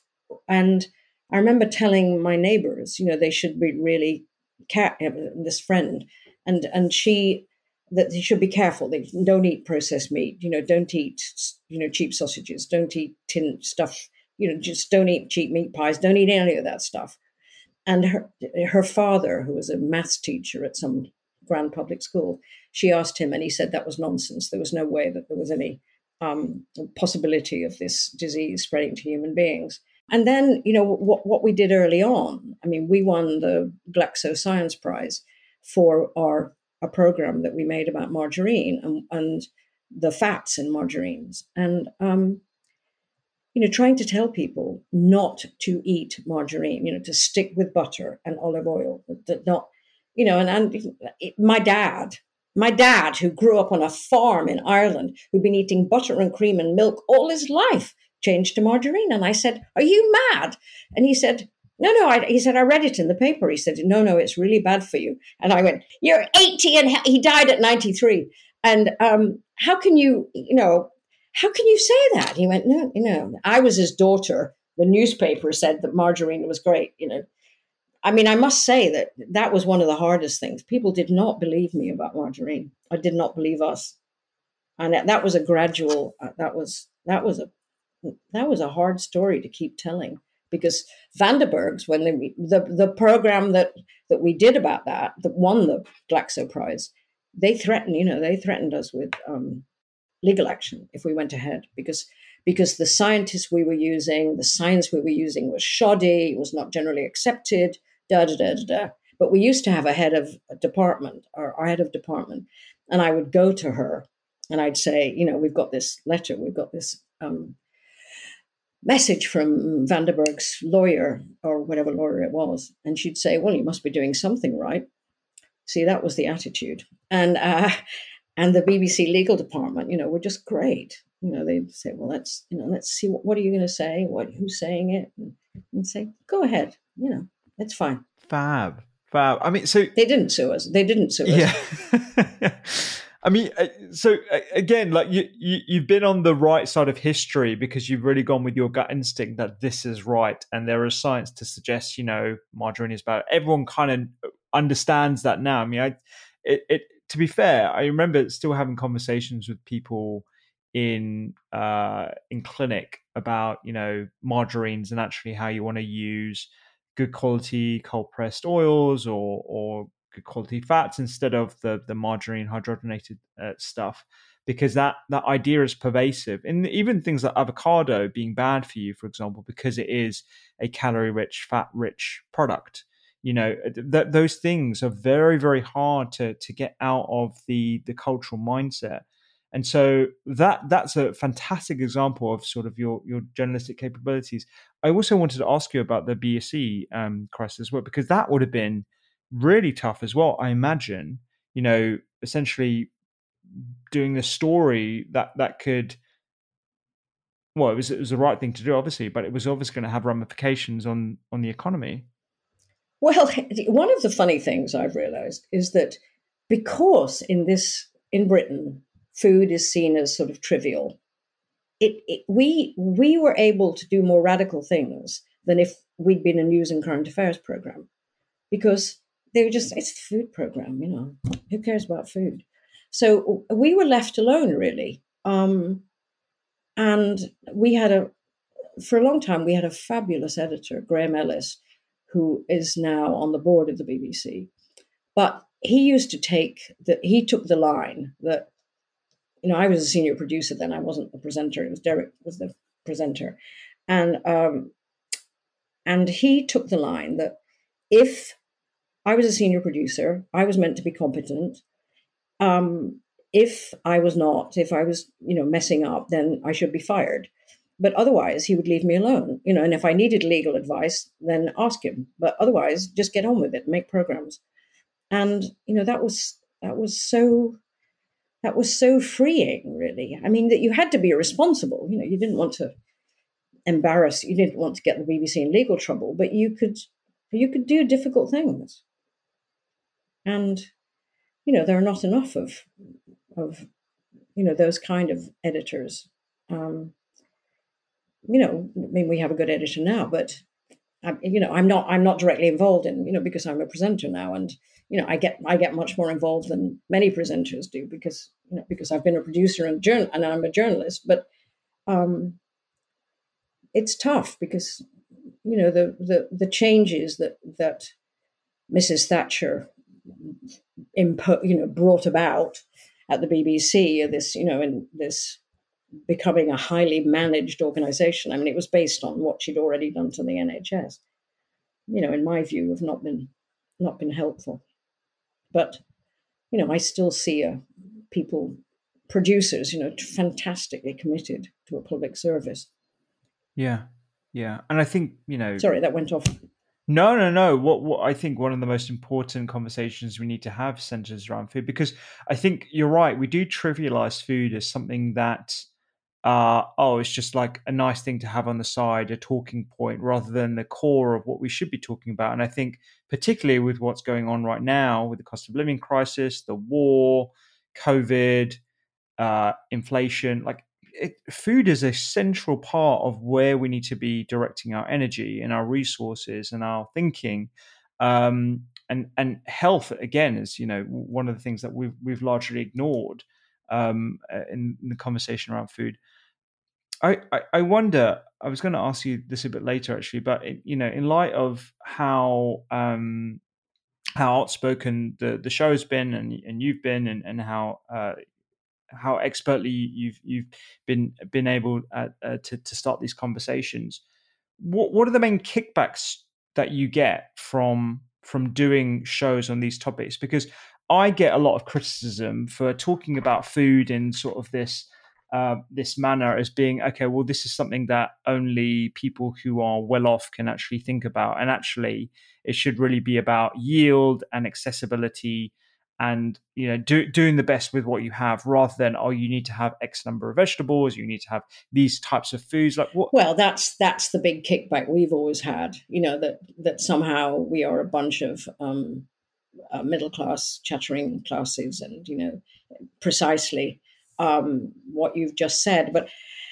and I remember telling my neighbors, you know, they should be really, care- this friend, and and she, that they should be careful. They don't eat processed meat, you know, don't eat, you know, cheap sausages, don't eat tin stuff, you know, just don't eat cheap meat pies, don't eat any of that stuff. And her, her father, who was a maths teacher at some Grand Public School, she asked him, and he said that was nonsense. There was no way that there was any um, possibility of this disease spreading to human beings. And then, you know, what, what we did early on, I mean, we won the Glaxo Science Prize for our a program that we made about margarine and, and the fats in margarines. And, um, you know, trying to tell people not to eat margarine, you know, to stick with butter and olive oil, that not, you know, and, and it, my dad, my dad, who grew up on a farm in Ireland, who'd been eating butter and cream and milk all his life, changed to margarine. And I said, "Are you mad?" And he said, no, no, I, he said, "I read it in the paper." He said, no, no, it's really bad for you. And I went, "You're eighty," and he died at ninety-three. And um, how can you, you know, how can you say that? He went, no, you know, I was his daughter. The newspaper said that margarine was great, you know. I mean, I must say that that was one of the hardest things. People did not believe me about margarine. I did not believe us. And that was a gradual, uh, that was, that was a, that was a hard story to keep telling, because Vandenberg's, when they, the, the program that, that we did about that, that won the Glaxo Prize, they threatened, you know, they threatened us with um, legal action if we went ahead, because because the scientists we were using, the science we were using was shoddy, it was not generally accepted, da, da, da, da, da. But we used to have a head of a department, or our head of department, and I would go to her and I'd say, you know, we've got this letter, we've got this um, message from Vandenberg's lawyer, or whatever lawyer it was. And she'd say, well, you must be doing something right. See, that was the attitude. And uh, and the B B C legal department, you know, were just great. You know, they'd say, well, let's, you know, let's see, what, what are you going to say? What, who's saying it? And, and say, go ahead, you know, it's fine. Fab, fab. I mean, so they didn't sue us. They didn't sue us. Yeah. I mean, so again, like you, you, you've been on the right side of history because you've really gone with your gut instinct that this is right. And there is science to suggest, you know, margarine is bad. Everyone kind of understands that now. I mean, I, it, it, to be fair, I remember still having conversations with people in uh, in clinic about, you know, margarines and actually how you want to use good quality cold pressed oils or or good quality fats instead of the the margarine hydrogenated uh, stuff, because that that idea is pervasive. And even things like avocado being bad for you, for example, because it is a calorie rich, fat rich product. You know, th- those things are very, very hard to to get out of the the cultural mindset. And so that that's a fantastic example of sort of your your journalistic capabilities. I also wanted to ask you about the B S E um, crisis as well, because that would have been really tough as well, I imagine. You know, essentially doing a story that that could, well, it was it was the right thing to do, obviously, but it was obviously going to have ramifications on on the economy. Well, one of the funny things I've realized is that because in this in Britain, food is seen as sort of trivial, it, it we we were able to do more radical things than if we'd been a news and current affairs program, because they were just, it's the food program, you know, who cares about food? So we were left alone, really. Um, and we had a, for a long time, we had a fabulous editor, Graham Ellis, who is now on the board of the B B C. But he used to take, the, he took the line that, you know, I was a senior producer then, I wasn't the presenter, it was Derek was the presenter. And um, and he took the line that if I was a senior producer, I was meant to be competent. Um, if I was not, if I was, you know, messing up, then I should be fired. But otherwise, he would leave me alone, you know, and if I needed legal advice, then ask him. But otherwise, just get on with it, make programs. And, you know, that was that was so that was so freeing, really. I mean, that you had to be responsible. You know, you didn't want to embarrass, you didn't want to get the B B C in legal trouble, but you could you could do difficult things. And, you know, there are not enough of of, you know, those kind of editors. Um, you know, I mean, we have a good editor now, but I, you know, I'm not I'm not directly involved in, you know, because I'm a presenter now, and you know, I get I get much more involved than many presenters do because you know because I've been a producer and journal and I'm a journalist. But um, it's tough because you know the the the changes that that Missus Thatcher impo- you know brought about at the B B C, or this you know in this becoming a highly managed organization. I mean, it was based on what she'd already done to the N H S. You know, in my view, have not been not been helpful. But, you know, I still see uh, people, producers, you know, fantastically committed to a public service. Yeah, yeah. And I think, you know... Sorry, that went off. No, no, no. What, what I think one of the most important conversations we need to have centers around food, because I think you're right. We do trivialize food as something that, uh, oh, it's just like a nice thing to have on the side, a talking point, rather than the core of what we should be talking about. And I think particularly with what's going on right now with the cost of living crisis, the war, COVID, uh, inflation, like it, food is a central part of where we need to be directing our energy and our resources and our thinking. Um, and, and health, again, is, you know, one of the things that we've, we've largely ignored um, in, in the conversation around food. I, I, I wonder, I was going to ask you this a bit later, actually, but, it, you know, in light of how um, how outspoken the, the show has been and, and you've been and, and how uh, how expertly you've you've been been able uh, uh, to to start these conversations, what what are the main kickbacks that you get from from doing shows on these topics? Because I get a lot of criticism for talking about food in sort of this uh, this manner as being, okay, well, this is something that only people who are well off can actually think about, and actually it should really be about yield and accessibility and, you know, do, doing the best with what you have, rather than, oh, you need to have X number of vegetables, you need to have these types of foods. Like what? Well, that's that's the big kickback we've always had, you know, that that somehow we are a bunch of um, uh, middle class chattering classes, and, you know, precisely um, what you've just said. But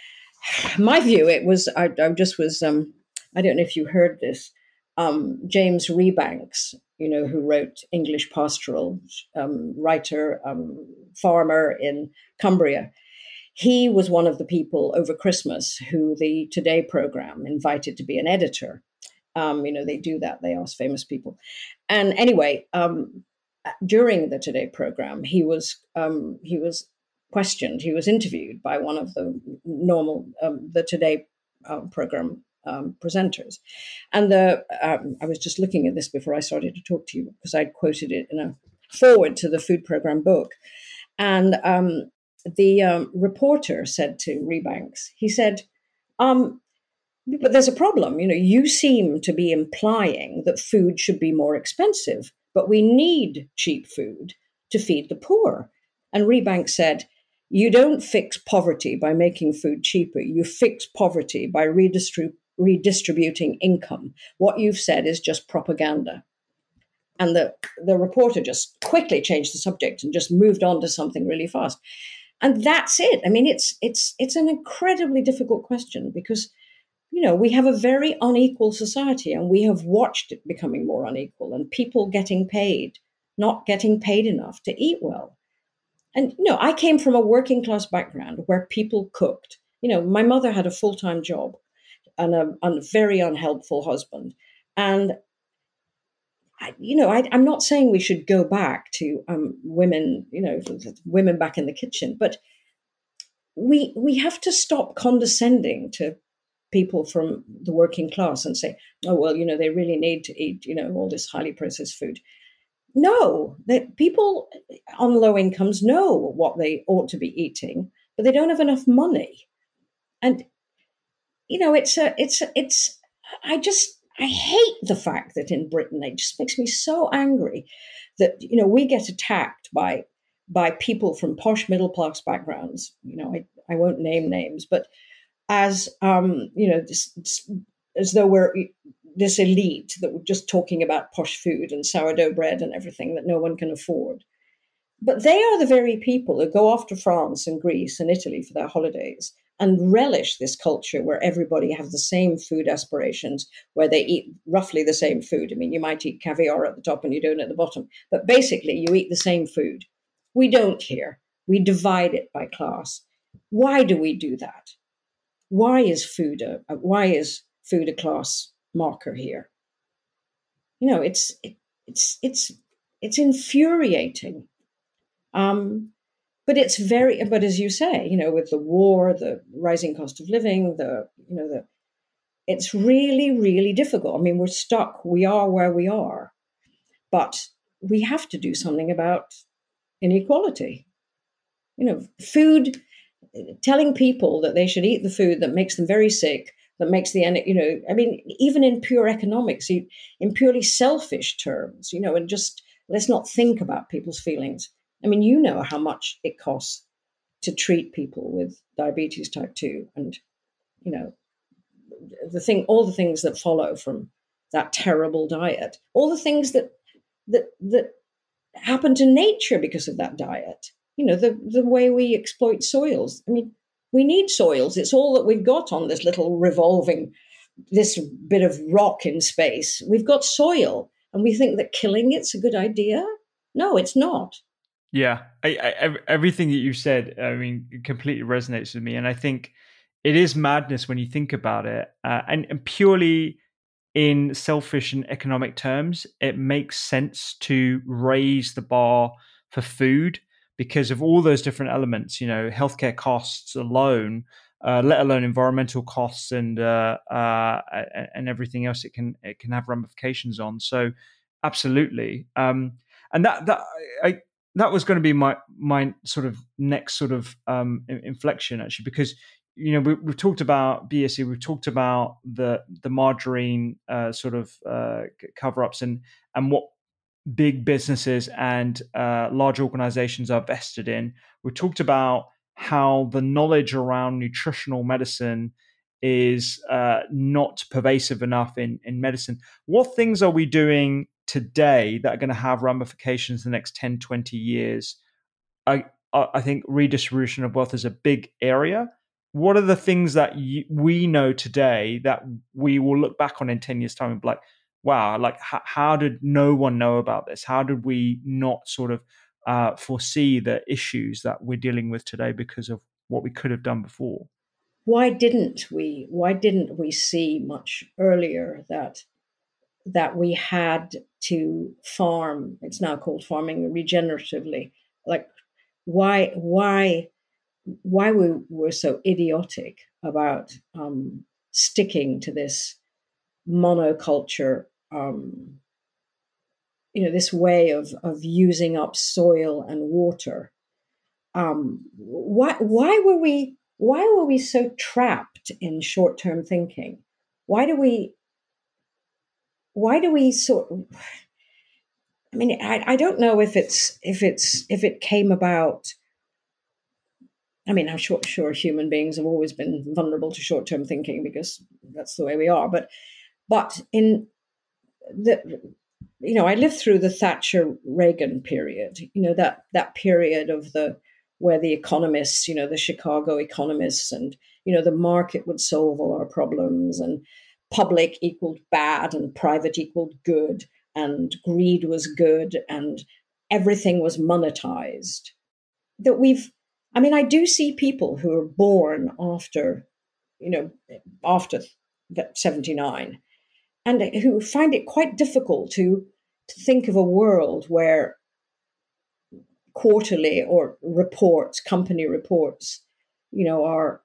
my view, it was, I, I just was, um, I don't know if you heard this, um, James Rebanks, you know, who wrote English Pastoral, um, writer, um, farmer in Cumbria. He was one of the people over Christmas who the Today program invited to be an editor. Um, you know, they do that. They ask famous people. And anyway, um, during the Today program, he was um, he was questioned. He was interviewed by one of the normal, um, the Today uh, program Um, presenters. And the um, I was just looking at this before I started to talk to you, because I'd quoted it in a forward to the food program book. And um, the um, reporter said to Rebanks, he said, um, but there's a problem. You know, you seem to be implying that food should be more expensive, but we need cheap food to feed the poor. And Rebanks said, you don't fix poverty by making food cheaper. You fix poverty by redistributing redistributing income. What you've said is just propaganda. And the, the reporter just quickly changed the subject and just moved on to something really fast. And that's it. I mean, it's it's it's an incredibly difficult question, because you know, we have a very unequal society, and we have watched it becoming more unequal, and people getting paid, not getting paid enough to eat well. And, you know, I came from a working class background where people cooked. You know, my mother had a full-time job and a, and a very unhelpful husband. And, I, you know, I, I'm not saying we should go back to um, women, you know, women back in the kitchen, but we we have to stop condescending to people from the working class and say, oh, well, you know, they really need to eat, you know, all this highly processed food. No, that people on low incomes know what they ought to be eating, but they don't have enough money. And, you know, it's a, it's, a, it's, I just, I hate the fact that in Britain, it just makes me so angry that, you know, we get attacked by, by people from posh middle class backgrounds. You know, I, I won't name names, but as, um, you know, this, as though we're this elite that we're just talking about posh food and sourdough bread and everything that no one can afford. But they are the very people who go off to France and Greece and Italy for their holidays and relish this culture where everybody has the same food aspirations, where they eat roughly the same food. I mean, you might eat caviar at the top and you don't at the bottom, but basically you eat the same food. We don't here. We divide it by class. Why do we do that? Why is food a, why is food a class marker here? You know, it's it, it's it's it's infuriating. Um, but it's very. But as you say, you know, with the war, the rising cost of living, the you know the, it's really really difficult. I mean, we're stuck. We are where we are, but we have to do something about inequality. You know, food. Telling people that they should eat the food that makes them very sick, that makes the, you know, I mean, even in pure economics, in purely selfish terms, you know, and just let's not think about people's feelings. I mean, you know how much it costs to treat people with diabetes type two and, you know, the thing, all the things that follow from that terrible diet, all the things that, that, that happen to nature because of that diet. You know, the, the way we exploit soils. I mean, we need soils. It's all that we've got on this little revolving, this bit of rock in space. We've got soil, and we think that killing it's a good idea. No, it's not. Yeah, I, I, everything that you said, I mean, it completely resonates with me. And I think it is madness when you think about it. Uh, and, and purely in selfish and economic terms, it makes sense to raise the bar for food, because of all those different elements, you know, healthcare costs alone, uh, let alone environmental costs and uh, uh, and everything else it can it can have ramifications on. So, absolutely, um, and that that I that was going to be my my sort of next sort of um, inflection actually, because you know we, we've talked about B S E, we've talked about the the margarine uh, sort of uh, cover ups and and what big businesses and uh, large organizations are vested in. We talked about how the knowledge around nutritional medicine is uh, not pervasive enough in, in medicine. What things are we doing today that are going to have ramifications in the next ten, twenty years? I, I think redistribution of wealth is a big area. What are the things that you, we know today that we will look back on in ten years' time and be like, wow, like h- how did no one know about this? How did we not sort of uh, foresee the issues that we're dealing with today because of what we could have done before? Why didn't we? Why didn't we see much earlier that that we had to farm? It's now called farming regeneratively. Like, why? Why? Why we were so idiotic about um, sticking to this monoculture? Um, you know, this way of of using up soil and water. Um, why why were we why were we so trapped in short-term thinking? Why do we why do we sort? I mean, I, I don't know if it's if it's if it came about. I mean, I'm sure, sure human beings have always been vulnerable to short-term thinking because that's the way we are. But but in the, you know, I lived through the Thatcher Reagan period, you know, that, that period of the where the economists, you know, the Chicago economists and, you know, the market would solve all our problems and public equaled bad and private equaled good and greed was good and everything was monetized. That we've, I mean, I do see people who are born after, you know, after seventy-nine and who find it quite difficult to, to think of a world where quarterly or reports, company reports, you know, are,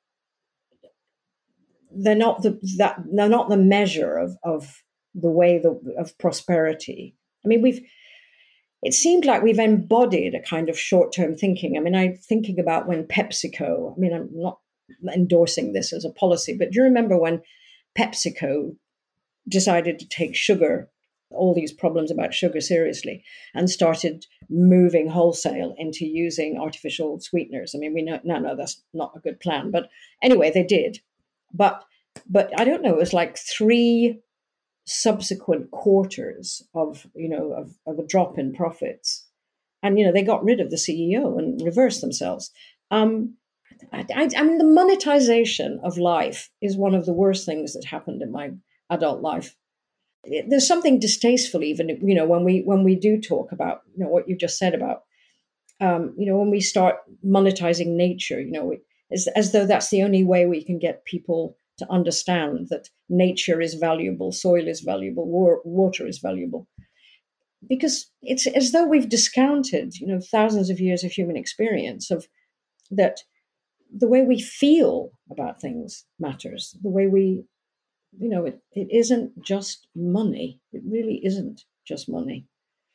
they're not the, that, they're not the measure of, of the way the, of prosperity. I mean, we've, it seemed like we've embodied a kind of short-term thinking. I mean, I'm thinking about when PepsiCo, I mean, I'm not endorsing this as a policy, but do you remember when PepsiCo decided to take sugar, all these problems about sugar seriously, and started moving wholesale into using artificial sweeteners? I mean, we know, no, no, that's not a good plan. But anyway, they did. But, but I don't know, it was like three subsequent quarters of, you know, of, of a drop in profits. And, you know, they got rid of the C E O and reversed themselves. Um, I, I, I mean, the monetization of life is one of the worst things that happened in my adult life. It, there's something distasteful even, you know, when we when we do talk about, you know, what you just said about, um, you know, when we start monetizing nature, you know, as, as though that's the only way we can get people to understand that nature is valuable, soil is valuable, war, water is valuable. Because it's as though we've discounted, you know, thousands of years of human experience of that the way we feel about things matters, the way we, you know, it, it isn't just money. It really isn't just money.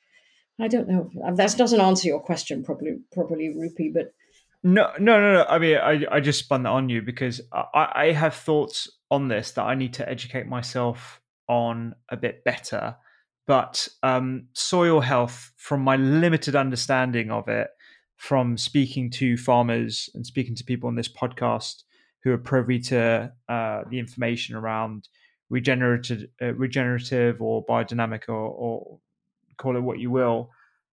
I don't know. That doesn't answer your question properly, properly, Rupi, but No, no, no, no. I mean, I, I just spun that on you because I, I have thoughts on this that I need to educate myself on a bit better. But um, soil health, from my limited understanding of it, from speaking to farmers and speaking to people on this podcast who are privy to uh, the information around regenerative, uh, regenerative or biodynamic, or, or call it what you will,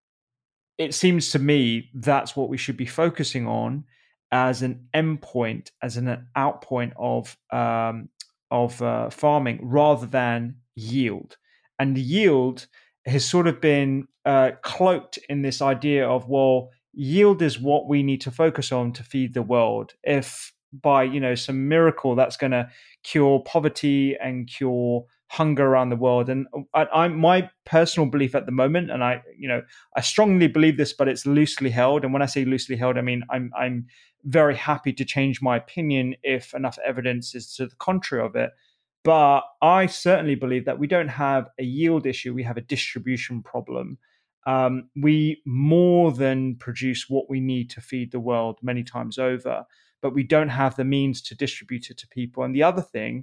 it seems to me that's what we should be focusing on as an endpoint, as an outpoint of um, of uh, farming, rather than yield. And the yield has sort of been uh, cloaked in this idea of, well, yield is what we need to focus on to feed the world. If by, you know, some miracle that's going to cure poverty and cure hunger around the world. And I, I'm my personal belief at the moment, and I, you know, I strongly believe this, but it's loosely held. And when I say loosely held, I mean I'm I'm very happy to change my opinion if enough evidence is to the contrary of it. But I certainly believe that we don't have a yield issue; we have a distribution problem. Um, we more than produce what we need to feed the world many times over, but we don't have the means to distribute it to people. And the other thing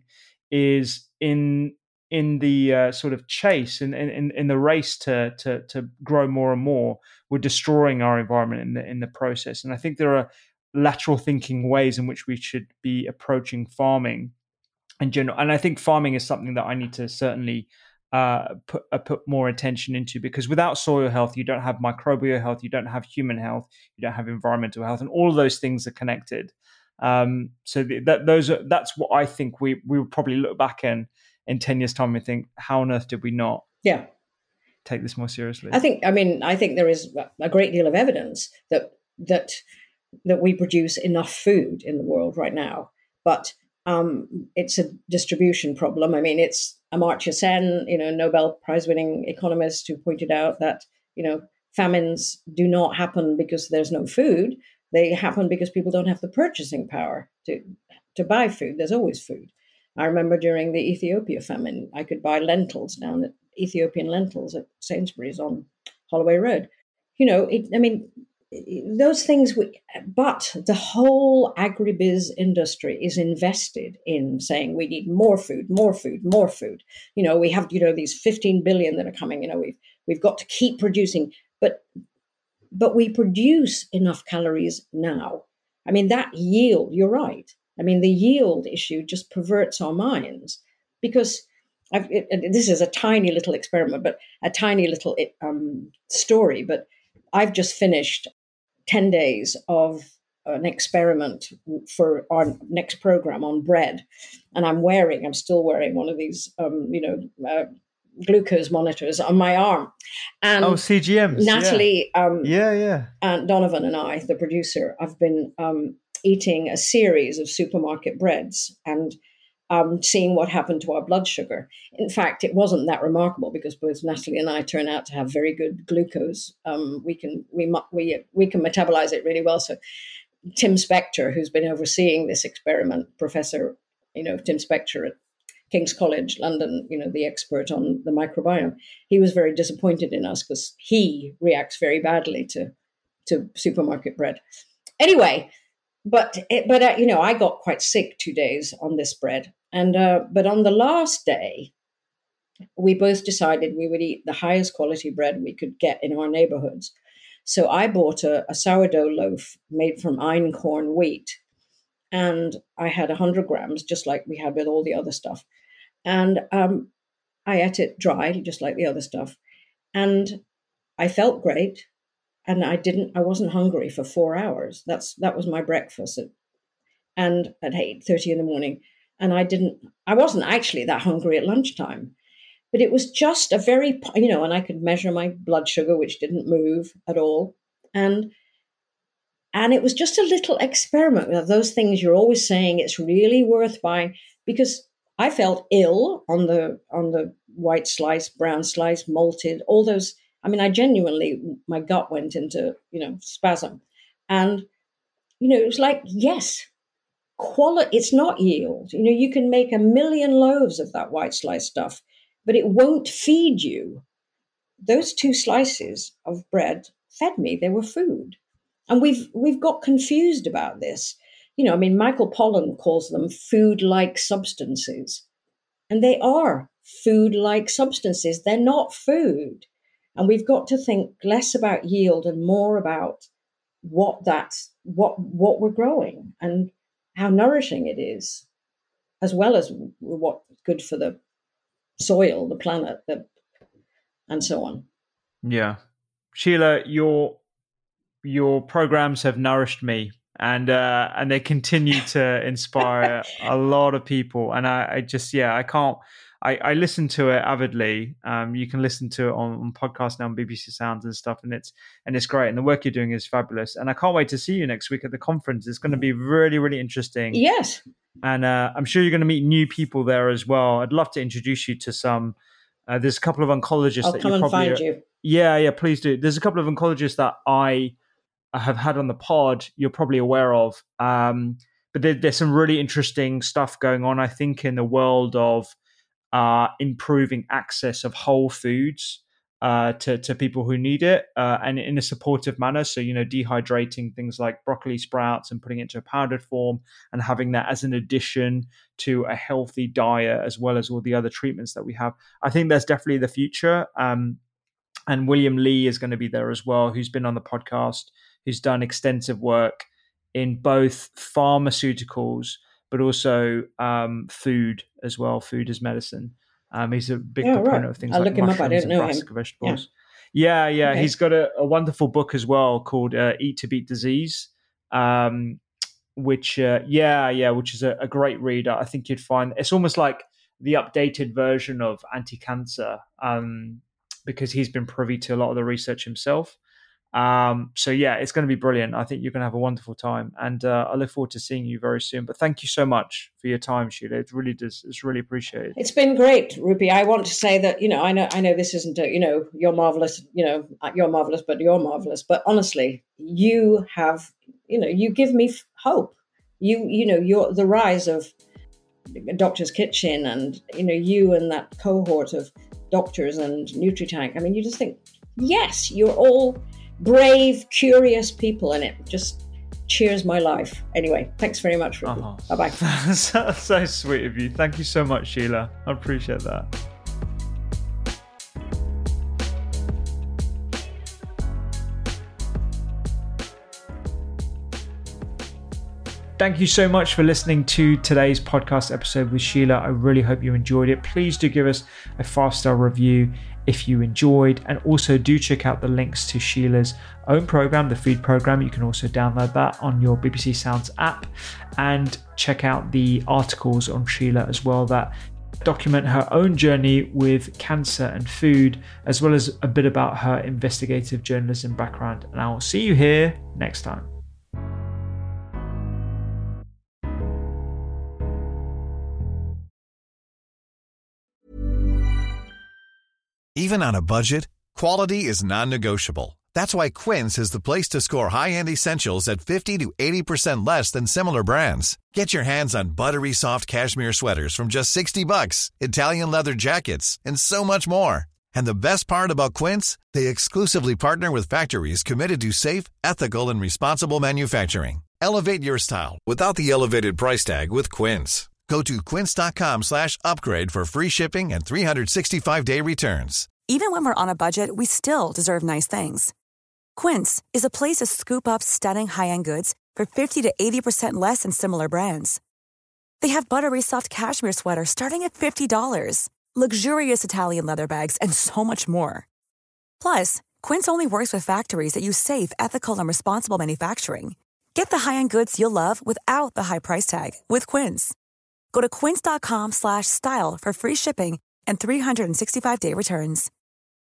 is in in the uh, sort of chase and in, in, in the race to, to to grow more and more, we're destroying our environment in the in the process. And I think there are lateral thinking ways in which we should be approaching farming in general. And I think farming is something that I need to certainly uh, put uh, put more attention into, because without soil health, you don't have microbial health, you don't have human health, you don't have environmental health, and all of those things are connected. Um, so the, that those are that's what I think we we will probably look back in. in ten years' time and think, how on earth did we not yeah. take this more seriously? I think, I mean, I think there is a great deal of evidence that that that we produce enough food in the world right now, but um, it's a distribution problem. I mean, it's Amartya Sen, you know, Nobel Prize-winning economist, who pointed out that, you know, famines do not happen because there's no food. They happen because people don't have the purchasing power to to buy food. There's always food. I remember during the Ethiopia famine, I could buy lentils down at Ethiopian lentils at Sainsbury's on Holloway Road. You know, it, I mean, those things, we, but the whole agribiz industry is invested in saying we need more food, more food, more food. You know, we have, you know, these fifteen billion that are coming, you know, we've, we've got to keep producing, but, but we produce enough calories now. I mean, that yield, you're right. I mean, the yield issue just perverts our minds, because I've, it, it, this is a tiny little experiment, but a tiny little um, story. But I've just finished ten days of an experiment for our next program on bread. And I'm wearing, I'm still wearing one of these, um, you know, uh, glucose monitors on my arm. And oh, C G Ms. Natalie yeah. Um, yeah, yeah. and Donovan and I, the producer, have been um, eating a series of supermarket breads and um, seeing what happened to our blood sugar. In fact, it wasn't that remarkable because both Natalie and I turn out to have very good glucose. Um, we can we we we can metabolize it really well. So Tim Spector, who's been overseeing this experiment, Professor, you know, Tim Spector at King's College London, you know, the expert on the microbiome, he was very disappointed in us because he reacts very badly to to supermarket bread. Anyway, but it, but uh, you know, I got quite sick two days on this bread, and uh, but on the last day, we both decided we would eat the highest quality bread we could get in our neighborhoods. So I bought a, a sourdough loaf made from einkorn wheat, and I had one hundred grams, just like we had with all the other stuff. And um, I ate it dry, just like the other stuff. And I felt great. And I didn't, I wasn't hungry for four hours. That's, that was my breakfast at, and at eight thirty in the morning. And I didn't, I wasn't actually that hungry at lunchtime, but it was just a very, you know, and I could measure my blood sugar, which didn't move at all. And And it was just a little experiment with those things you're always saying it's really worth buying, because I felt ill on the on the white slice, brown slice, malted, all those. I mean, I genuinely, my gut went into, you know, spasm. And, you know, it was like, yes, quality, it's not yield. You know, you can make a million loaves of that white slice stuff, but it won't feed you. Those two slices of bread fed me. They were food. And we've we've got confused about this. You know, I mean, Michael Pollan calls them food-like substances. And they are food-like substances. They're not food. And we've got to think less about yield and more about what that's what what we're growing and how nourishing it is, as well as what's good for the soil, the planet, the, and so on. Yeah. Sheila, your your programs have nourished me, and uh, and they continue to inspire a lot of people. And I, I just, yeah, I can't, I, I listen to it avidly. Um, you can listen to it on, on podcasts now on B B C Sounds and stuff, and it's and it's great. And the work you're doing is fabulous. And I can't wait to see you next week at the conference. It's going to be really, really interesting. Yes. And uh, I'm sure you're going to meet new people there as well. I'd love to introduce you to some. Uh, there's a couple of oncologists I'll that come you and probably find you. Yeah, yeah, please do. There's a couple of oncologists that I have had on the pod you're probably aware of. Um, but there, there's some really interesting stuff going on, I think, in the world of uh, improving access of whole foods uh, to, to people who need it, uh, and in a supportive manner. So, you know, dehydrating things like broccoli sprouts and putting it into a powdered form and having that as an addition to a healthy diet, as well as all the other treatments that we have. I think that's definitely the future. Um, and William Lee is going to be there as well, who's been on the podcast, who's done extensive work in both pharmaceuticals, but also um, food as well, food as medicine. Um, he's a big yeah, proponent right. of things I'll like look him up. I mushrooms don't and know brassica him. vegetables. Yeah, yeah. yeah. Okay. He's got a, a wonderful book as well called uh, Eat to Beat Disease, um, which, uh, yeah, yeah, which is a, a great read. I think you'd find it's almost like the updated version of Anti-Cancer, um, because he's been privy to a lot of the research himself. Um, so yeah, it's going to be brilliant. I think you're going to have a wonderful time, and uh, I look forward to seeing you very soon. But thank you so much for your time, Sheila. It really does. It's really appreciated. It's been great, Rupi. I want to say that, you know, I know, I know this isn't a, you know, you're marvelous, you know, you're marvelous, but you're marvelous. But honestly, you have, you know, you give me hope. You, you know, you're the rise of Doctor's Kitchen, and, you know, you and that cohort of doctors and NutriTank. I mean, you just think, yes, you're all brave, curious people, and it just cheers my life. Anyway, thanks very much, Rupi. Uh-huh. Bye-bye. so, so sweet of you. Thank you so much, Sheila. I appreciate that. Thank you so much for listening to today's podcast episode with Sheila. I really hope you enjoyed it. Please do give us a five-star review if you enjoyed, and also do check out the links to Sheila's own program, the Food Program. You can also download that on your B B C Sounds app, and check out the articles on Sheila as well that document her own journey with cancer and food, as well as a bit about her investigative journalism background. And I'll see you here next time. Even on a budget, quality is non-negotiable. That's why Quince is the place to score high-end essentials at fifty to eighty percent less than similar brands. Get your hands on buttery soft cashmere sweaters from just sixty bucks, Italian leather jackets, and so much more. And the best part about Quince, they exclusively partner with factories committed to safe, ethical, and responsible manufacturing. Elevate your style without the elevated price tag with Quince. Go to quince.com slash upgrade for free shipping and three sixty-five day returns. Even when we're on a budget, we still deserve nice things. Quince is a place to scoop up stunning high-end goods for fifty to eighty percent less than similar brands. They have buttery soft cashmere sweaters starting at fifty dollars, luxurious Italian leather bags, and so much more. Plus, Quince only works with factories that use safe, ethical, and responsible manufacturing. Get the high-end goods you'll love without the high price tag with Quince. Go to quince.com slash style for free shipping and three sixty-five day returns.